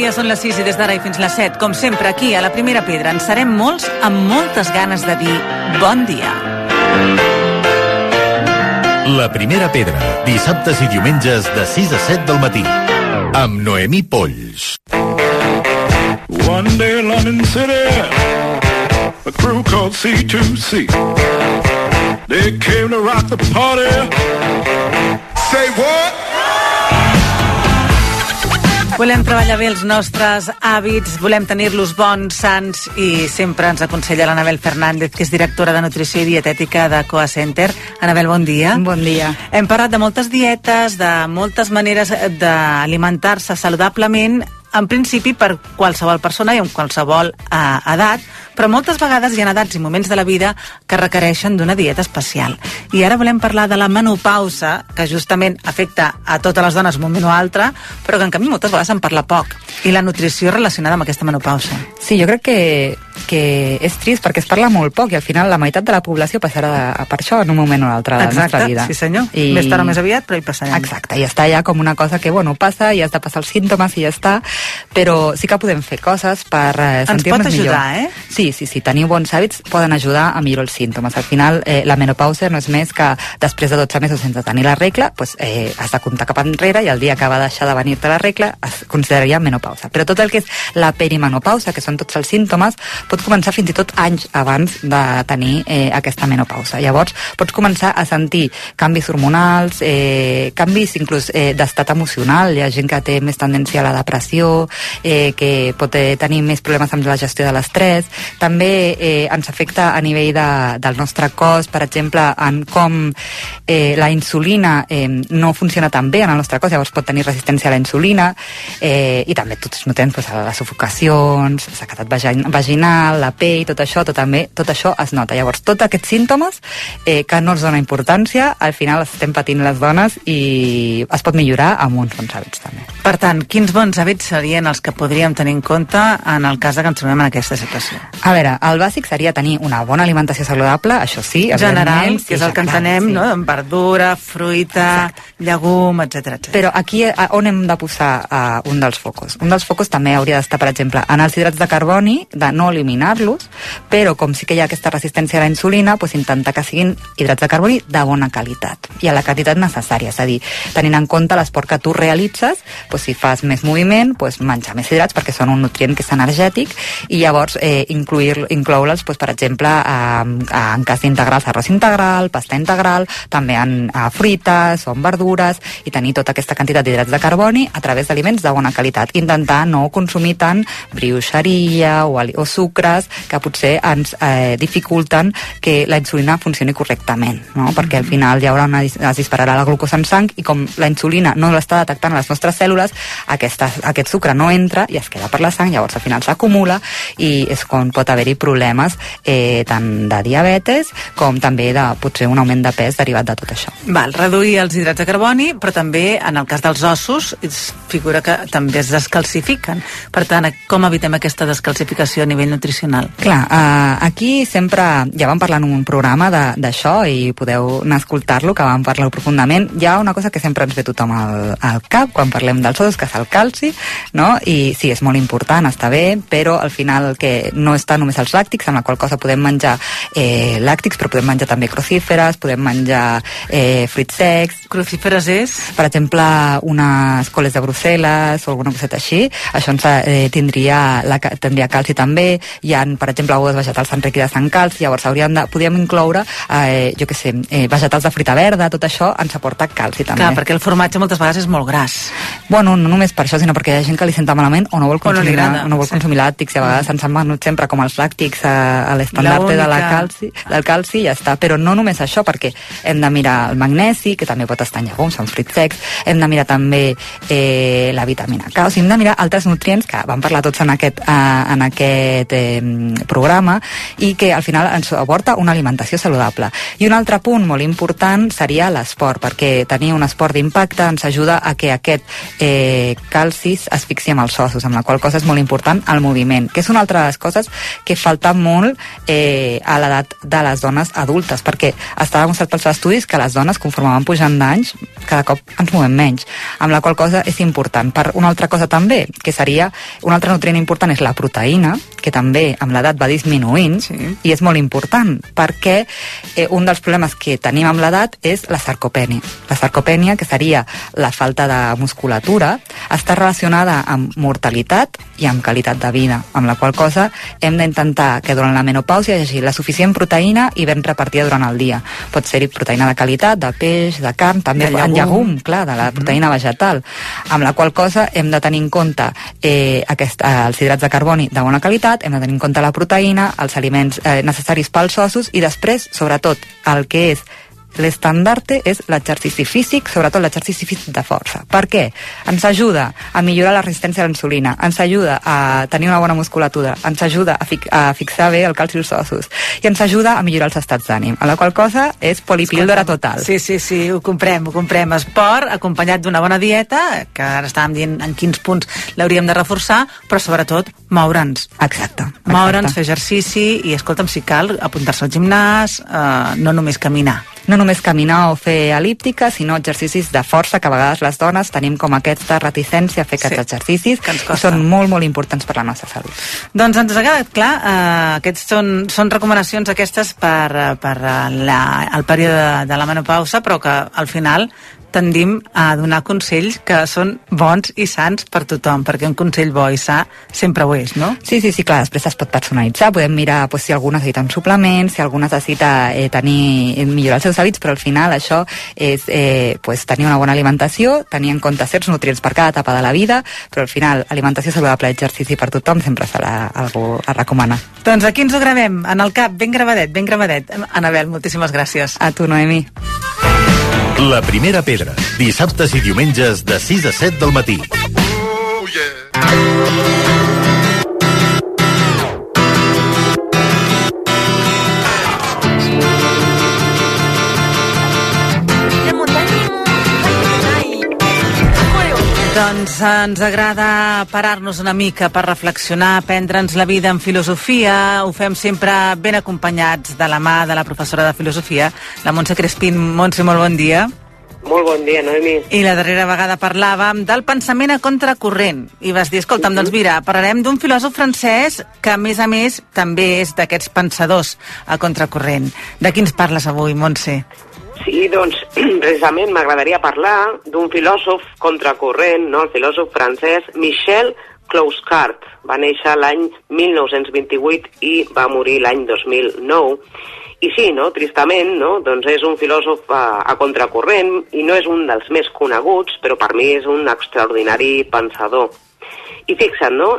ja són les 6 i des d'ara i fins les 7, com sempre, aquí a la Primera Pedra, en serem molts amb moltes ganes de dir bon dia. La Primera Pedra, dissabtes i diumenges de 6 a 7 del matí, amb Noemí Polls. One day in London City, a crew called C2C. They came to rock the party. Say what? Volem treballar bé els nostres hàbits, volem tenir-los bons, sants, i sempre ens aconsella l'Anabel Fernández, que és directora de Nutrició i Dietètica de Coa Center. Anabel, bon dia. Bon dia. Hem parlat de moltes dietes, de moltes maneres d'alimentar-se saludablement, en principi per qualsevol persona i en qualsevol edat, però moltes vegades hi ha edats i moments de la vida que requereixen d'una dieta especial. I ara volem parlar de la menopausa, que justament afecta a totes les dones un moment o altre, però que en canvi moltes vegades se'n parla poc. I la nutrició relacionada amb aquesta menopausa. Sí, jo crec que és trist perquè es parla molt poc i al final la meitat de la població passarà per això en un moment o l'altre de la nostra vida. Sí senyor, més tard o més aviat, però hi passarem. Exacte, i està ja com una cosa que, bueno, passa i has de passar els símptomes i ja està, però sí que podem fer coses per sentir-nos millor. Ens pot ajudar, Sí, tenir bons hàbits poden ajudar a millorar els símptomes. Al final, la menopausa no és més que després de 12 mesos sense tenir la regla, has de comptar cap enrere i el dia que va deixar de venir-te la regla es consideraria menopausa. Però tot el que és la perimenopausa, que són tots els símptomes, pot començar fins i tot anys abans de tenir aquesta menopausa. Llavors, pots començar a sentir canvis hormonals, canvis inclús d'estat emocional. Hi ha gent que té més tendència a la depressió, que pot tenir més problemes amb la gestió de l'estrès. També ens afecta a nivell del nostre cos, per exemple, en com la insulina no funciona tan bé en el nostre cos, llavors pot tenir resistència a la insulina, i també tots notem les sufocacions, sequedat vaginal, la pell, tot això es nota. Llavors, tots aquests símptomes que no es dona importància, al final els estem patint les dones i es pot millorar amb uns bons hàbits també. Per tant, quins bons hàbits serien els que podríem tenir en compte en el cas que ens trobem en aquesta situació? A veure, el bàsic seria tenir una bona alimentació saludable, això sí, general, que és el que entenem, no? Amb verdura, fruita, llegum, etc. Però aquí on hem de posar un dels focus? Un dels focus també hauria d'estar, per exemple, en els hidrats de carboni, de no eliminar-los, però com sí que hi ha aquesta resistència a la insulina, intentar que siguin hidrats de carboni de bona qualitat i a la quantitat necessària, és a dir, tenint en compte l'esport que tu realitzes, si fas més moviment, menjar més hidrats perquè són un nutrient que és energètic, i llavors incloure'ls, per exemple, en cas d'integrals, arròs integral, pasta integral, també en fruites o en verdures, i tenir tota aquesta quantitat d'hidrats de carboni a través d'aliments de bona qualitat. Intentar no consumir tant brioixeria o sucres que potser ens dificulten que la insulina funcioni correctament, no? Perquè al final es dispararà la glucosa en sang i com la insulina no l'està detectant a les nostres cèl·lules, aquest sucre no entra i es queda per la sang, llavors al final s'acumula i és com pot haver-hi problemes tant de diabetes com també de potser un augment de pes derivat de tot això. Reduir els hidrats de carboni, però també en el cas dels ossos es figura que també es descalcifiquen. Per tant, com evitem aquesta descalcificació a nivell nutricional? Clar, aquí sempre ja vam parlar en un programa d'això i podeu anar a escoltar-lo, que vam parlar profundament. Hi ha una cosa que sempre ens ve tothom al cap quan parlem dels ossos, que és el calci, no? I sí, és molt important, està bé, però al final que no està només els làctics, amb la qual cosa podem menjar làctics, però podem menjar també crucíferes, podem menjar fruits secs. Crucíferes és? Per exemple, unes coles de Brussel·les o alguna coseta així, això tindria calci també. Hi ha, per exemple, algues vegetals enriquides en calci, llavors podríem incloure vegetals de fruita verda, tot això ens aporta calci també. Clar, perquè el formatge moltes vegades és molt gras. Bueno, no només per això, sinó perquè hi ha gent que li senta malament o no vol consumir làctics, i a vegades ens han venut sempre com els làctics a l'estandarte del calci i ja està. Però no només això, perquè hem de mirar el magnesi, que també pot estar en llegums, en fruits secs, hem de mirar també la vitamina K, o sigui, hem de mirar altres nutrients que vam parlar tots en aquest programa i que al final ens aporta una alimentació saludable. I un altre punt molt important seria l'esport, perquè tenir un esport d'impacte ens ajuda a que aquest calci es fixi amb els ossos, amb la qual cosa és molt important el moviment, que és una altra de les coses que falta molt a l'edat de les dones adultes, perquè està demostrat pels estudis que les dones, conforme van pujant d'anys, cada cop ens movem menys, amb la qual cosa és important. Per una altra cosa també, que seria un altre nutrient important, és la proteïna, que també amb l'edat va disminuint, i és molt important, perquè un dels problemes que tenim amb l'edat és la sarcopènia. La sarcopènia, que seria la falta de musculatura, està relacionada amb mortalitat i amb qualitat de vida, amb la qual cosa hem d'intentar que durant la menopàusia hi hagi la suficient proteïna i ben repartida durant el dia. Pot ser proteïna de qualitat, de peix, de carn, també en llegum, clar, de la proteïna vegetal, amb la qual cosa hem de tenir en compte els hidrats de carboni de bona qualitat, hem de tenir en compte la proteïna, els aliments necessaris pels ossos i després, sobretot, el que és l'estandarte és l'exercici físic, sobretot l'exercici físic de força. Per què? Ens ajuda a millorar la resistència a la insulina, ens ajuda a tenir una bona musculatura, ens ajuda a fixar bé el calci als ossos i ens ajuda a millorar els estats d'ànim, a la qual cosa és polipíldora total. Sí, ho comprem. Esport acompanyat d'una bona dieta, que ara estàvem dient en quins punts l'hauríem de reforçar, però sobretot moure'ns. Exacte. Moure'ns, fer exercici i, escolta'm, si cal, apuntar-se al gimnàs, no només caminar. No només caminar o fer elíptica, sinó exercicis de força, que a vegades les dones tenim com aquesta reticència a fer aquests exercicis, i són molt, molt importants per la nostra salut. Doncs ens ha quedat clar, aquests són recomanacions aquestes per el període de la menopausa, però que al final tendim a donar consells que són bons i sants per tothom, perquè un consell bo i sa sempre ho és, no? Sí, clar, després es pot personalitzar, podem mirar si algú necessita un suplement, si algú necessita millorar els seus hàbits, però al final això és tenir una bona alimentació, tenir en compte certs nutrients per cada etapa de la vida, però al final alimentació saludable i exercici per tothom sempre serà algú a recomanar. Doncs aquí ens ho gravem, en el cap, ben gravadet. Anabel, moltíssimes gràcies. A tu, Noemi. La primera pedra, dissabtes i diumenges de 6 a 7 del matí. Oh, yeah. Doncs ens agrada parar-nos una mica per reflexionar, prendre'ns la vida en filosofia. Ho fem sempre ben acompanyats de la mà de la professora de filosofia, la Montse Crespín. Montse, molt bon dia. Molt bon dia, Noemi. I la darrera vegada parlàvem del pensament a contracorrent. I vas dir, escolta'm, doncs mira, parlarem d'un filòsof francès que, a més, també és d'aquests pensadors a contracorrent. De qui ens parles avui, Montse? Sí, doncs, precisament m'agradaria parlar d'un filòsof contracorrent, no? El filòsof francès Michel Clouscart. Va néixer l'any 1928 i va morir l'any 2009. I sí, no? Tristament, no? Doncs és un filòsof a contracorrent i no és un dels més coneguts, però per mi és un extraordinari pensador. I fixa't, no?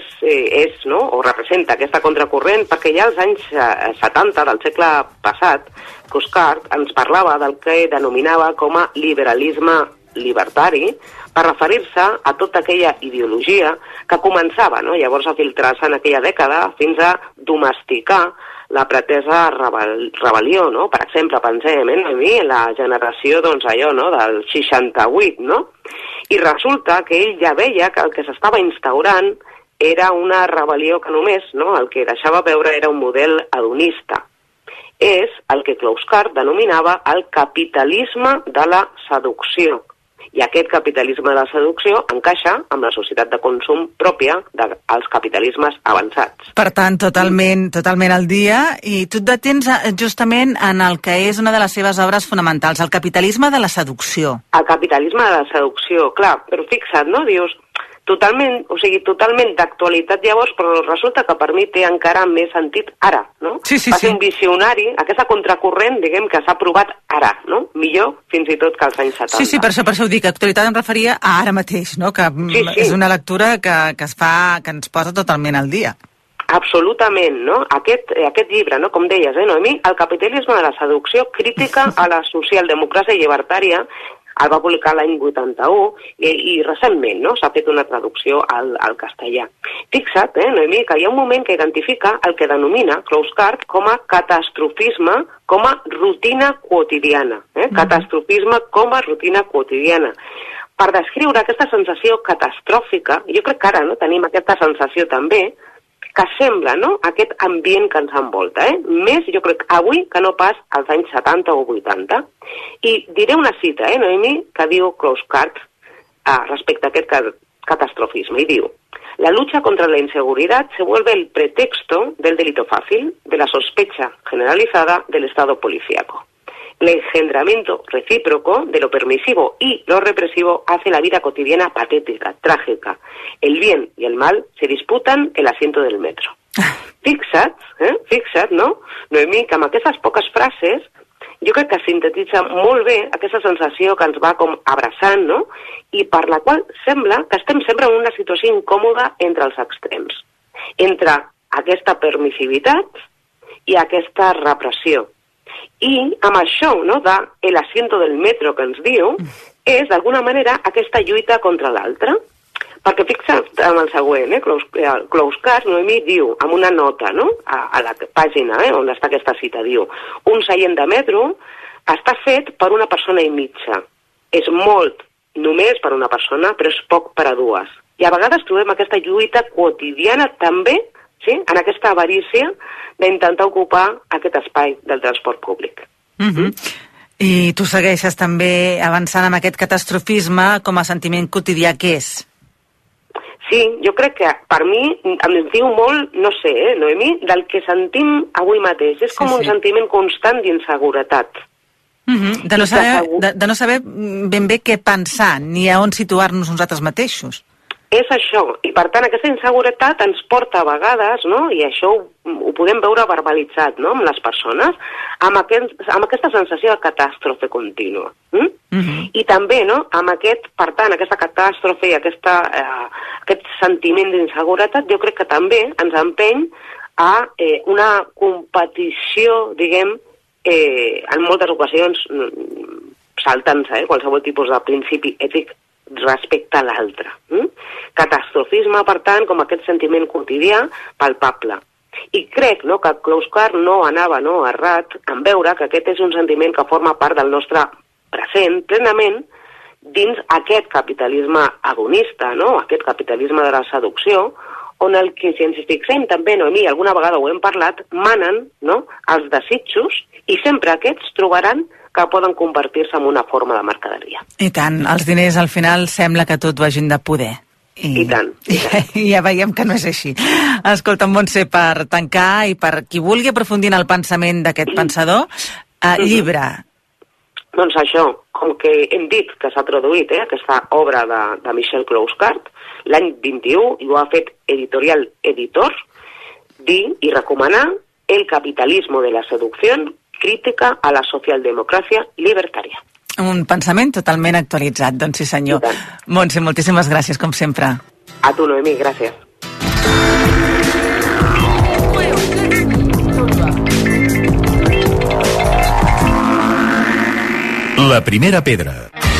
No o representa aquesta contracorrent perquè ja als anys 70 del segle passat, Clouscart ens parlava del que denominava com a liberalisme libertari per referir-se a tota aquella ideologia que començava, no? Llavors a filtrar-se en aquella dècada fins a domesticar la pretesa rebel·lió, no? Per exemple, pensem en la generació, doncs allò, no? Del 68, no? I resulta que ell ja veia que el que s'estava instaurant era una rebel·lió que només, no? El que deixava veure era un model hedonista. És el que Clouscart denominava el capitalisme de la seducció. I aquest capitalisme de la seducció encaixa amb la societat de consum pròpia dels capitalismes avançats. Per tant, totalment al dia. I tu et detens justament en el que és una de les seves obres fonamentals, el capitalisme de la seducció. El capitalisme de la seducció, clar, però fixa't, no? Dius, totalment d'actualitat llavors, però resulta que per mi té encara més sentit ara, no? Sí. Va ser un visionari, aquesta contracorrent, diguem, que s'ha provat ara, no? Millor fins i tot que als anys 70. Sí, per això ho dic, actualitat em referia a ara mateix, no? Que sí. És una lectura que ens posa totalment al dia. Absolutament, no? Aquest llibre, no? Com deies, Noemi, el capitalisme de la seducció, crítica a la socialdemocràcia llibertària, el va publicar l'any 81 i recentment, no? S'ha fet una traducció al castellà. Fixa't, Noemi, que hi ha un moment que identifica el que denomina Clouscart com a catastrofisme, com a rutina quotidiana. Catastrofisme com a rutina quotidiana. Per descriure aquesta sensació catastròfica, jo crec que ara no tenim aquesta sensació també, que sembla, no?, aquest ambient que ens envolta, més jo crec avui que no pas als anys 70 o 80. I diré una cita, Noemi, que diu Clouscart respecte a aquest catastrofisme, y digo: la lucha contra la inseguridad se vuelve el pretexto del delito fácil, de la sospecha generalizada del Estado policíaco. El engendramiento recíproco de lo permisivo y lo represivo hace la vida cotidiana patética, trágica. El bien y el mal se disputan el asiento del metro. Fixa't, no? Noemí, que amb aquestes poques frases jo crec que sintetitza molt bé aquesta sensació que ens va com abraçant, no?, i per la qual sembla que estem sempre en una situació incòmoda entre els extrems, entre aquesta permissivitat i aquesta repressió. I amb això, no?, de el asiento del metro que ens diu, és d'alguna manera aquesta lluita contra l'altre. Perquè fixa't en el següent, Clouscart, Noemí, diu, amb una nota, no?, a la pàgina on està aquesta cita, diu: un seient de metro està fet per una persona i mitja. És molt només per una persona, però és poc per a dues. I a vegades trobem aquesta lluita quotidiana també, sí?, en aquesta avarícia d'intentar ocupar aquest espai del transport públic. I tu segueixes també avançant amb aquest catastrofisme com a sentiment quotidià que és. Sí, jo crec que per mi em diu molt, no sé, Noemí, del que sentim avui mateix. És com un sentiment constant d'inseguretat. De no saber ben bé què pensar, ni a on situar-nos nosaltres mateixos. És això, i per tant aquesta inseguretat ens porta a vegades, no?, i això ho podem veure verbalitzat, no?, amb les persones, amb aquesta sensació de catàstrofe contínua. I també, no?, amb per tant, aquesta catàstrofe i aquest sentiment d'inseguretat, jo crec que també ens empeny a una competició, diguem, en moltes ocasions saltant-se qualsevol tipus de principi ètic respecte a l'altre. Catastrofisme, per tant, com aquest sentiment quotidià palpable. I crec, no?, que Clouscart no anava errat en veure que aquest és un sentiment que forma part del nostre present plenament dins aquest capitalisme hedonista, no?, aquest capitalisme de la seducció, on el que, si ens fixem també, Noemí, alguna vegada ho hem parlat, manen, no?, els desitjos, i sempre aquests trobaran que poden convertir-se en una forma de mercaderia. I tant, els diners al final sembla que tot vagin de poder. I tant. I ja veiem que no és així. Escolta, Montse, per tancar i per qui vulgui aprofundir en el pensament d'aquest pensador, llibre. Doncs això, com que hem dit que s'ha traduït aquesta obra de Michel Clouscart l'any 21, i ho ha fet Editorial Editor, dir i recomanar El capitalismo de la seducción, crítica a la socialdemocràcia libertària. Un pensament totalment actualitzat, doncs sí senyor. Montse, moltíssimes gràcies, com sempre. A tu, Noemí, gràcies. La primera pedra.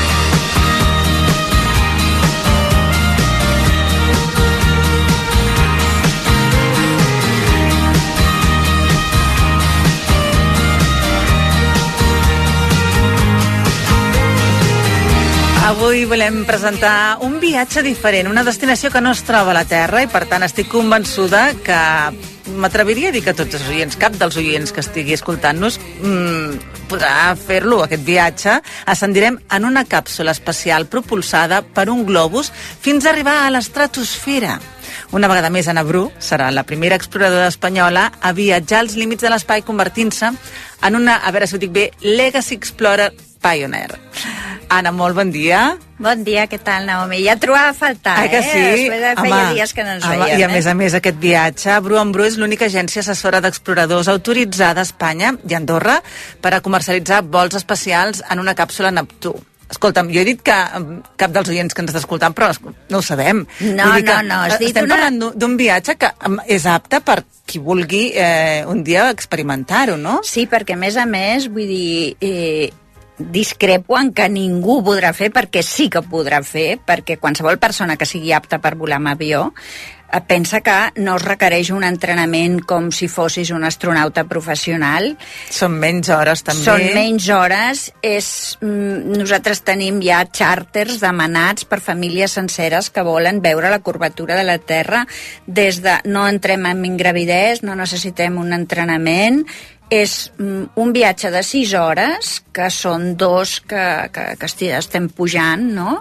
Avui volem presentar un viatge diferent, una destinació que no es troba a la Terra, i per tant estic convençuda que m'atreviria a dir que tots els oients, cap dels oients que estigui escoltant-nos podrà fer-lo, aquest viatge. Ascendirem en una càpsula espacial propulsada per un globus fins a arribar a l'estratosfera. Una vegada més, Anna Bru serà la primera exploradora espanyola a viatjar als límits de l'espai, convertint-se en una, a veure si ho dic bé, Legacy Explorer Pioneer. Anna, molt bon dia. Bon dia, què tal, Naomi? Ja trobava a faltar, que sí? Després de feia dies que no ens veiem. I a més, aquest viatge, Bru en Bru és l'única agència assessora d'exploradors autoritzada a Espanya i Andorra per a comercialitzar vols espacials en una càpsula Neptú. Escolta'm, jo he dit que cap dels oients que ens està escoltant, però no ho sabem. No. Estem parlant d'un viatge que és apte per qui vulgui un dia experimentar-ho, no? Sí, perquè a més, vull dir, discrepo en que ningú podrà fer, perquè sí que podrà fer, perquè qualsevol persona que sigui apta per volar amb avió pensa que no es requereix un entrenament com si fossis un astronauta professional. Són menys hores, també. Són menys hores. Nosaltres tenim ja xàrters demanats per famílies senceres que volen veure la curvatura de la Terra des de... No entrem en ingravidès, no necessitem un entrenament. És un viatge de 6 hores, que són 2 que estem pujant, no?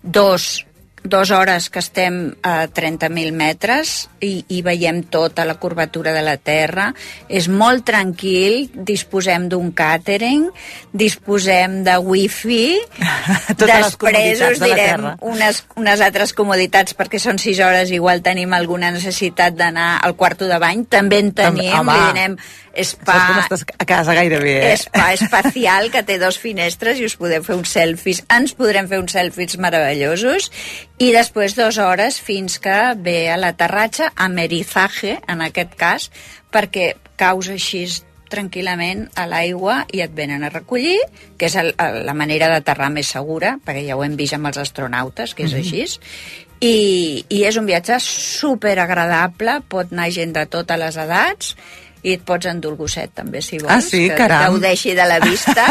2 hores que estem a 30.000 metres i veiem tota la curvatura de la Terra. És molt tranquil, disposem d'un càtering, disposem de wifi, després us direm unes altres comoditats, perquè són 6 hores, igual tenim alguna necessitat d'anar al quarto de bany, també en tenim, li direm spa, estàs a casa gairebé, spa espacial, que té 2 finestres i us podeu fer uns selfies, ens podrem fer uns selfies meravellosos, i després 2 hores fins que ve a l'aterratge, amerizaje, en aquest cas, perquè caus així tranquil·lament a l'aigua i et venen a recollir, que és la manera d'aterrar més segura, perquè ja ho hem vist amb els astronautes, que és així, i és un viatge superagradable, pot anar gent de totes les edats, i et pots endur el gosset també, si vols, que gaudeixi de la vista.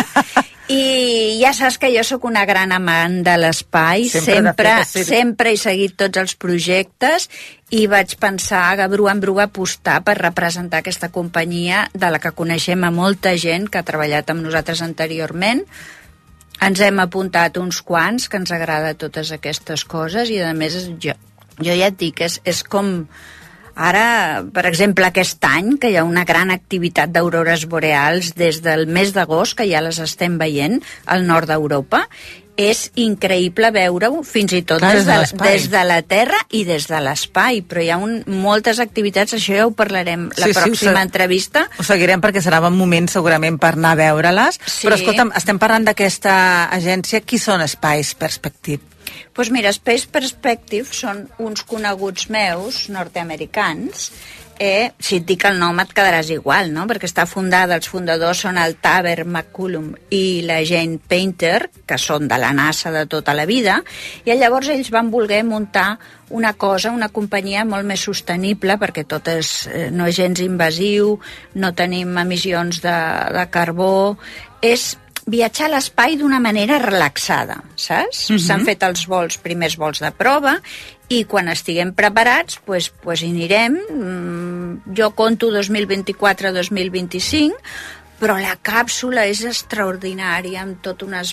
I ja saps que jo sóc una gran amant de l'espai, sempre he seguit tots els projectes, i vaig pensar que Bru en Bru va apostar per representar aquesta companyia de la que coneixem a molta gent que ha treballat amb nosaltres anteriorment. Ens hem apuntat uns quants que ens agrada totes aquestes coses, i a més jo ja et dic, és com... Ara, per exemple, aquest any, que hi ha una gran activitat d'aurores boreals des del mes d'agost, que ja les estem veient al nord d'Europa, és increïble veure-ho fins i tot des de la Terra i des de l'espai, però hi ha moltes activitats, això ja ho parlarem la pròxima entrevista. Ho seguirem perquè serà un moment segurament per anar a veure-les, però escolta'm, estem parlant d'aquesta agència, qui són Space Perspective? Doncs mira, Space Perspective són uns coneguts meus, nord-americans. Si et dic el nom et quedaràs igual, no? Perquè està fundada, els fundadors són el Taber McCullum i la Jane Painter, que són de la NASA de tota la vida, i llavors ells van voler muntar una cosa, una companyia molt més sostenible, perquè tot no és gens invasiu, no tenim emissions de carbó, és viatjar a l'espai d'una manera relaxada, saps? S'han fet els primers vols de prova, i quan estiguem preparats, doncs hi anirem. Jo conto 2024-2025, però la càpsula és extraordinària, amb tot unes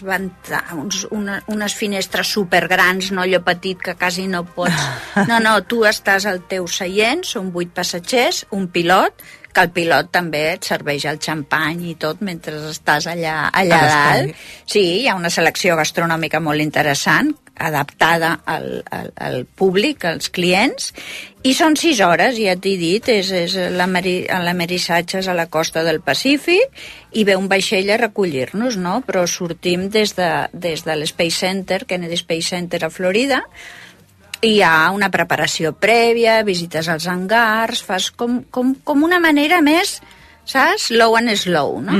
finestres supergrans, no allò petit que quasi no pots... No, tu estàs al teu seient, són 8 passatgers, un pilot, que el pilot també et serveix el xampany i tot mentre estàs allà dalt. Sí, hi ha una selecció gastronòmica molt interessant, adaptada al públic, als clients, i són 6 hores, ja t'he dit, l'amerissatge és a la costa del Pacífic, i ve un vaixell a recollir-nos, no? Però sortim des de l'Space Center, Kennedy Space Center a Florida, hi ha una preparació prèvia, visites als hangars, fas com una manera més, saps? Slow and slow, no?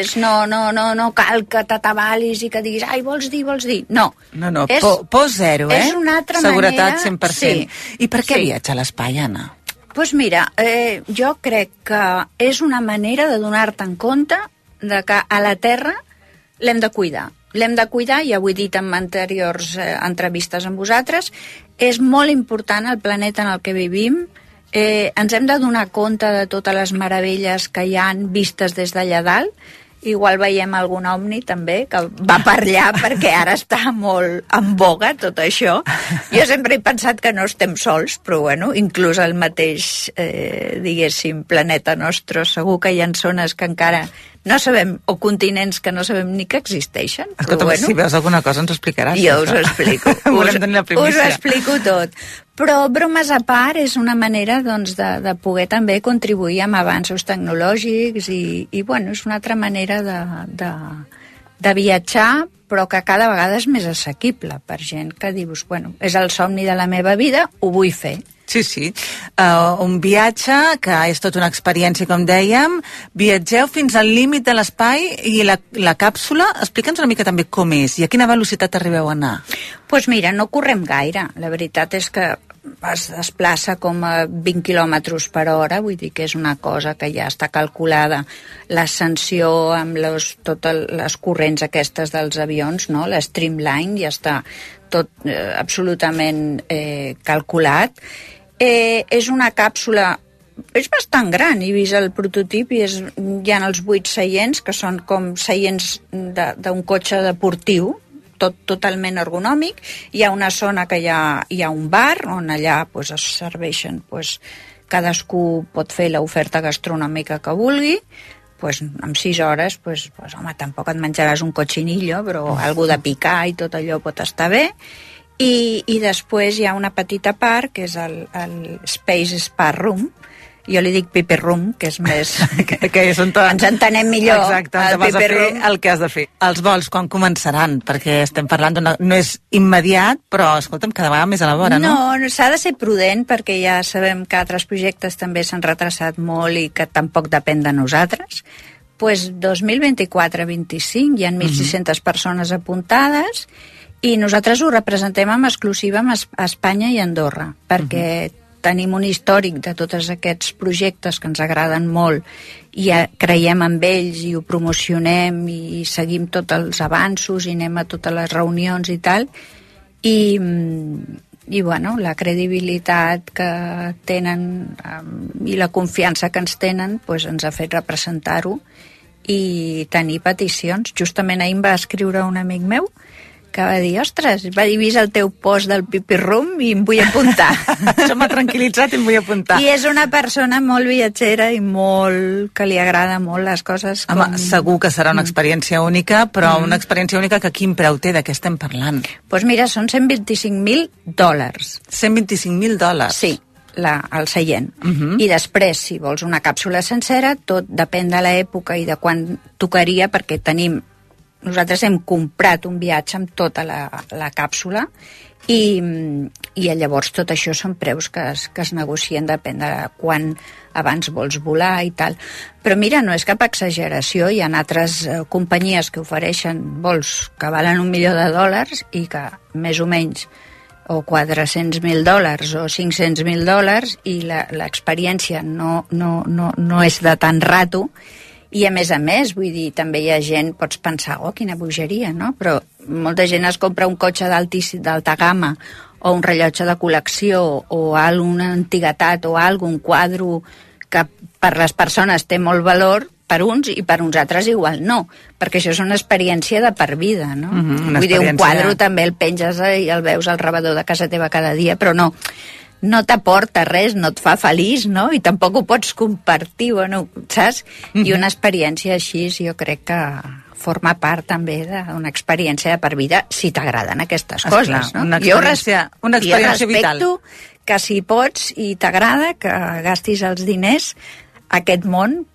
No cal que t'atabalis i que diguis, ai, vols dir? No. Pos zero, És una altra seguretat manera... 100%. Sí. I per què viatja a l'espai, Anna? Doncs mira, jo crec que és una manera de donar-te en compte de que a la Terra l'hem de cuidar. L'hem de cuidar, ja ho he dit en anteriors entrevistes amb vosaltres, és molt important el planeta en el que vivim, ens hem de donar compte de totes les meravelles que hi han vistes des d'allà dalt. Igual veiem algun ovni també que va per allà, perquè ara està molt en boga tot això. Jo sempre he pensat que no estem sols, però bueno, inclús el mateix diguéssim planeta nostre, segur que hi ha zones que encara no sabem, o continents que no sabem ni que existeixen. Escolta, bueno, si veus alguna cosa ens ho explicaràs. Jo us ho explico. Us ho explico tot. Però, bromes a part, és una manera doncs, de poder també contribuir amb avanços tecnològics i bueno, és una altra manera de viatjar, però que cada vegada és més assequible per gent que dius, bueno, és el somni de la meva vida, ho vull fer. Sí. Un viatge que és tota una experiència, com dèiem. Viatgeu fins al límit de l'espai i la càpsula, explica'ns una mica també com és i a quina velocitat arribeu a anar. Doncs mira, no correm gaire. La veritat és que es desplaça com a 20 km per hora, vull dir que és una cosa que ja està calculada. L'ascensió amb totes les corrents aquestes dels avions, no? La streamline, ja està tot absolutament calculat. És una càpsula, és bastant gran, he vist el prototip i hi ha els 8 seients, que són com seients d'un cotxe deportiu, totalment ergonòmic. Hi ha una zona que hi ha un bar on allà es serveixen, cadascú pot fer l'oferta gastronòmica que vulgui. En 6 hores home, tampoc et menjaràs un cochinillo, però algú de picar i tot allò pot estar bé. I després hi ha una petita part que és el Space Spa Room. Jo li dic Pipi Room, que és més... que és on ens entenem millor. Exacte, ens vas a fer el que has de fer. Els vols, quan començaran? Perquè estem parlant no és immediat, però, escolta'm, cada vegada més a la vora, no? No, s'ha de ser prudent, perquè ja sabem que altres projectes també s'han retrasat molt i que tampoc depèn de nosaltres. 2024-25 hi ha 1.600 persones apuntades i nosaltres ho representem en exclusiva a Espanya i Andorra, perquè tenim un històric de tots aquests projectes que ens agraden molt i creiem en ells i ho promocionem i seguim tots els avanços i anem a totes les reunions i tal, i bueno, la credibilitat que tenen i la confiança que ens tenen ens ha fet representar-ho i tenir peticions. Justament ahir em va escriure un amic meu que va dir, ostres, va dir, vist el teu post del Pipi Room i em vull apuntar. Això m'ha tranquil·litzat i em vull apuntar. I és una persona molt viatgera i que li agrada molt les coses com... Home, segur que serà una experiència única, però una experiència única que quin preu té, de què estem parlant? Doncs mira, són $125.000. $125.000? Sí, el seient. I després, si vols una càpsula sencera, tot depèn de l'època i de quan tocaria, perquè nosaltres hem comprat un viatge amb tota la càpsula i llavors tot això són preus que es negocien, depèn de quan abans vols volar i tal. Però mira, no és cap exageració, hi ha altres companyies que ofereixen vols que valen $1 milió i que més o menys o $400.000 o $500.000 i l'experiència no és de tan rato. I a més, vull dir, també hi ha gent, pots pensar, quina bogeria, no? Però molta gent es compra un cotxe d'alta gamma o un rellotge de col·lecció o una antiguitat o un quadre que per les persones té molt valor, per uns i per uns altres igual no, perquè això és una experiència de per vida, no? Vull dir, un quadre també el penges i el veus al rebedor de casa teva cada dia, però no t'aporta res, no et fa feliç, no? I tampoc ho pots compartir, bueno, saps? I una experiència així jo crec que forma part també d'una experiència de per vida, si t'agraden aquestes coses, no? Una experiència vital. Jo respecto que si pots i t'agrada que gastis els diners a aquest món,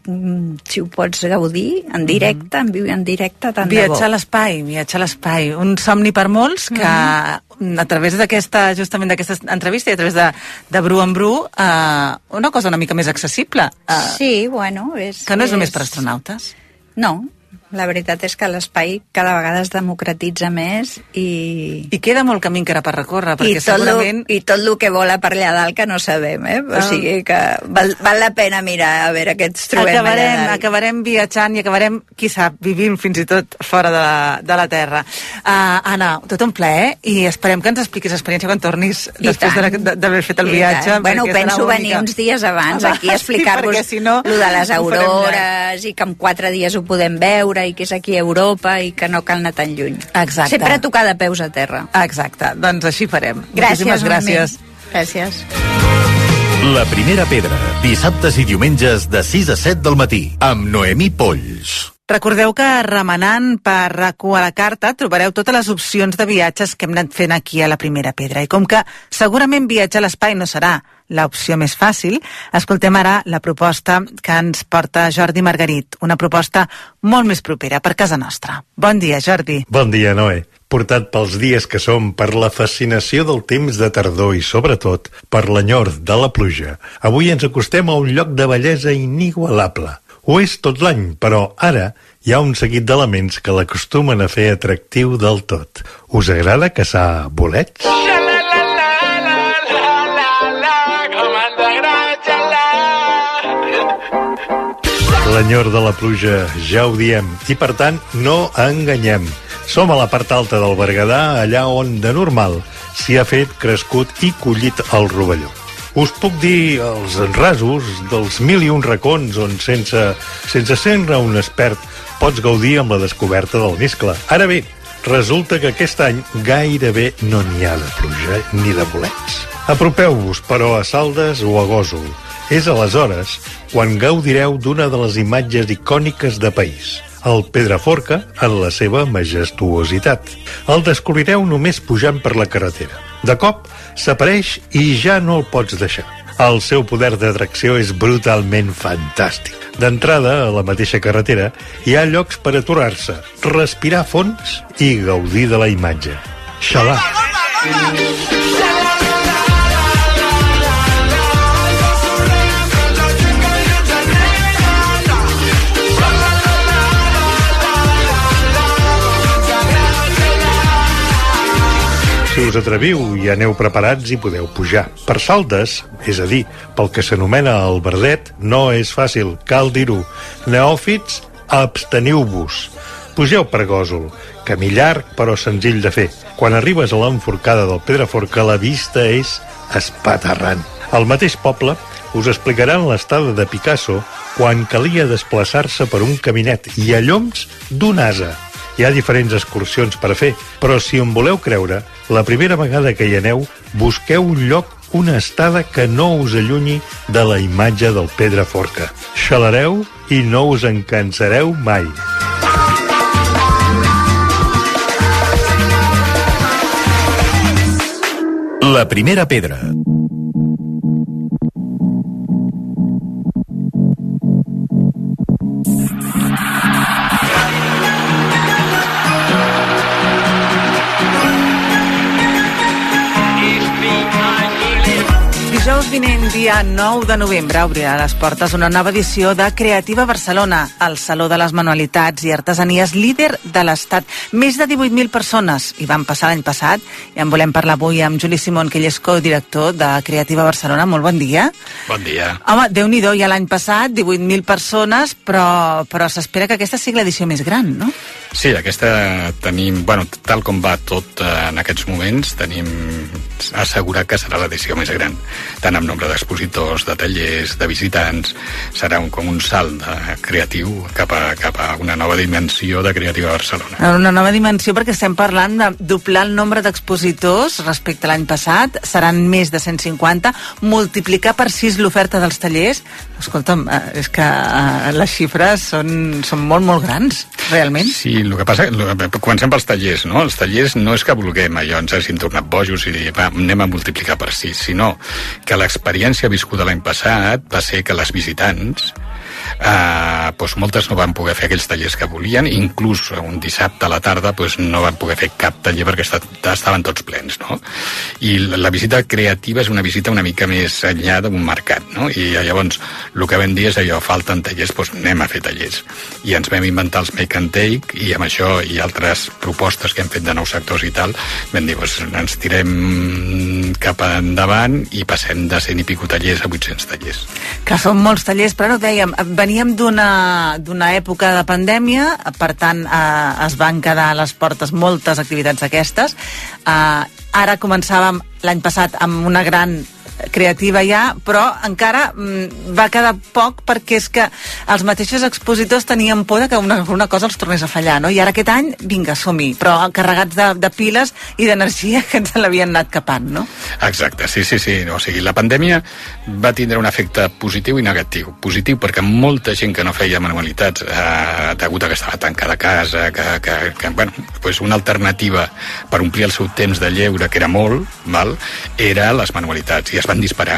si ho pots gaudir en directe, en viu i en directe, tant de bo. Viatjar a l'espai, un somni per molts que a través justament d'aquesta entrevista i a través de Bru en Bru, una cosa una mica més accessible. Sí, bueno, que no és només per astronautes. No, la veritat és que l'espai cada vegada es democratitza més i queda molt camí encara per recórrer, perquè segurament... I tot el que vola per allà dalt que no sabem, O sigui que val la pena mirar a veure què ens trobem allà dalt. Acabarem viatjant i acabarem, qui sap, vivint fins i tot fora de la Terra. Anna, tot un plaer i esperem que ens expliquis l'experiència quan tornis després d'haver fet el viatge. Bueno, penso venir uns dies abans aquí a explicar-vos lo de les aurores i que en 4 dies ho podem veure i que és aquí a Europa i que no cal anar tan lluny. Exacte. Sempre tocar de peus a terra. Exacte, doncs així farem. Gràcies. Gràcies. La Primera Pedra, dissabtes i diumenges de 6 a 7 del matí, amb Noemí Polls. Recordeu que remenant per RAC1 a la carta trobareu totes les opcions de viatges que hem anat fent aquí a la Primera Pedra. I com que segurament viatjar a l'espai no serà l'opció més fàcil, escoltem ara la proposta que ens porta Jordi Margarit, una proposta molt més propera per casa nostra. Bon dia, Jordi. Bon dia, Noé. Portat pels dies que som, per la fascinació del temps de tardor i, sobretot, per l'enyor de la pluja, avui ens acostem a un lloc de bellesa inigualable. Ho és tot l'any, però ara hi ha un seguit d'elements que l'acostumen a fer atractiu del tot. Us agrada caçar bolets? L'enyor de la pluja, ja ho diem, i per tant no enganyem. Som a la part alta del Berguedà, allà on de normal s'hi ha fet, crescut i collit el rovelló. Us puc dir els enrasos dels 1001 racons on sense ser un expert pots gaudir amb la descoberta del niscle. Ara bé, resulta que aquest any gairebé no n'hi ha de pluja ni de bolets. Apropeu-vos, però, a Saldes o a Gósol. És aleshores quan gaudireu d'una de les imatges icòniques de país, el Pedraforca en la seva majestuositat. El descobrireu només pujant per la carretera. De cop, s'apareix i ja no el pots deixar. El seu poder d'atracció és brutalment fantàstic. D'entrada, a la mateixa carretera, hi ha llocs per aturar-se, respirar fons i gaudir de la imatge. Xalà! Si us atreviu i aneu preparats i podeu pujar. Per Saldes, és a dir, pel que s'anomena el Verdet, no és fàcil, cal dir-ho. Neòfits, absteniu-vos. Pugeu per Gósol, camí llarg però senzill de fer. Quan arribes a l'enforcada del Pedraforca, la vista és espaterrant. Al mateix poble us explicaran l'estada de Picasso quan calia desplaçar-se per un caminet i a lloms d'un ase. Hi ha diferents excursions per fer, però si em voleu creure, la primera vegada que hi aneu, busqueu un lloc, una estada que no us allunyi de la imatge del Pedraforca. Xalareu i no us en cansareu mai. La primera pedra. Dijous vinent, dia 9 de novembre, obrirà les portes una nova edició de Creativa Barcelona, el Saló de les Manualitats i Artesanies líder de l'Estat. Més de 18.000 persones hi van passar l'any passat i en volem parlar avui amb Juli Simón, que ell és codirector de Creativa Barcelona. Molt bon dia. Bon dia. Home, Déu-n'hi-do, ja l'any passat 18.000 persones, però s'espera que aquesta sigui l'edició més gran, no? Sí, aquesta tenim, tal com va tot en aquests moments, tenim assegurat que serà l'edició més gran, tant en nombre d'expositors, de tallers, de visitants. Serà com un salt creatiu cap a una nova dimensió de Creativa Barcelona. Una nova dimensió perquè estem parlant de doblar el nombre d'expositors respecte a l'any passat, seran més de 150, multiplicar per 6 l'oferta dels tallers. Escolta'm, és que les xifres són molt, molt grans, realment. Sí, el que passa, comencem pels tallers, no? Els tallers no és que vulguem allò, ens hàgim tornat bojos i dir, anem a multiplicar per 6, sinó que l'experiència viscuda l'any passat va ser que les visitants moltes no van poder fer aquells tallers que volien, inclús un dissabte a la tarda no van poder fer cap taller perquè estaven tots plens, no? I la visita creativa és una visita una mica més enllà d'un mercat, no? I llavors el que vam dir és allò, falten tallers, anem a fer tallers. I ens vam inventar els Make and Take i amb això i altres propostes que hem fet de nous sectors i tal, vam dir, ens tirem cap endavant i passem de 100 i pico tallers a 800 tallers. Que són molts tallers, però dèiem, veníem d'una època de pandèmia, per tant es van quedar a les portes moltes activitats aquestes. Ara començàvem l'any passat amb una gran creativa ja, però encara va quedar poc perquè és que els mateixos expositors tenien por que una cosa els tornés a fallar, no? I ara aquest any, vinga, som-hi, però carregats de piles i d'energia que ens l'havien anat capant, no? Exacte, sí. O sigui, la pandèmia va tindre un efecte positiu i negatiu. Positiu perquè molta gent que no feia manualitats degut a que estava tancada a casa, una alternativa per omplir el seu temps de lleure, que era molt, era les manualitats, i es van disparar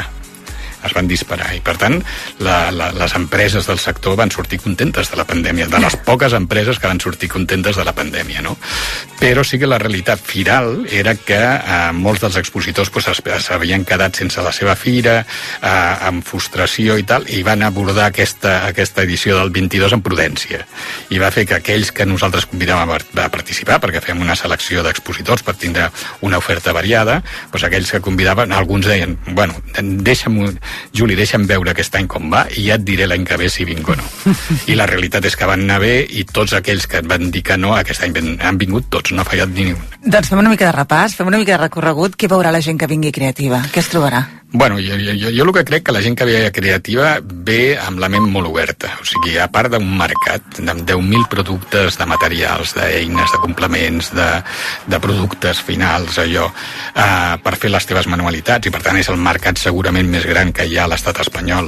i per tant les empreses del sector van sortir contentes de la pandèmia, de les poques empreses que van sortir contentes de la pandèmia, no? Però sí que la realitat final era que molts dels expositors s'havien quedat sense la seva fira, amb frustració i tal, i van abordar aquesta edició del 22 amb prudència, i va fer que aquells que nosaltres convidàvem a participar, perquè fèiem una selecció d'expositors per tindre una oferta variada, aquells que convidaven, alguns deien, deixa'm Juli, deixa'm veure aquest any com va i ja et diré l'any que ve si vinc o no. I la realitat és que van anar bé i tots aquells que van dir que no, aquest any han vingut tots, no ha fallat ni un. Doncs fem una mica de repàs, fem una mica de recorregut. Què veurà la gent que vingui creativa? Què es trobarà? Bueno, jo el que crec que la gent que ve creativa ve amb la ment molt oberta. O sigui, a part d'un mercat amb 10.000 productes de materials, d'eines, de complements, de productes finals, allò, per fer les teves manualitats, i per tant és el mercat segurament més gran que hi ha a l'estat espanyol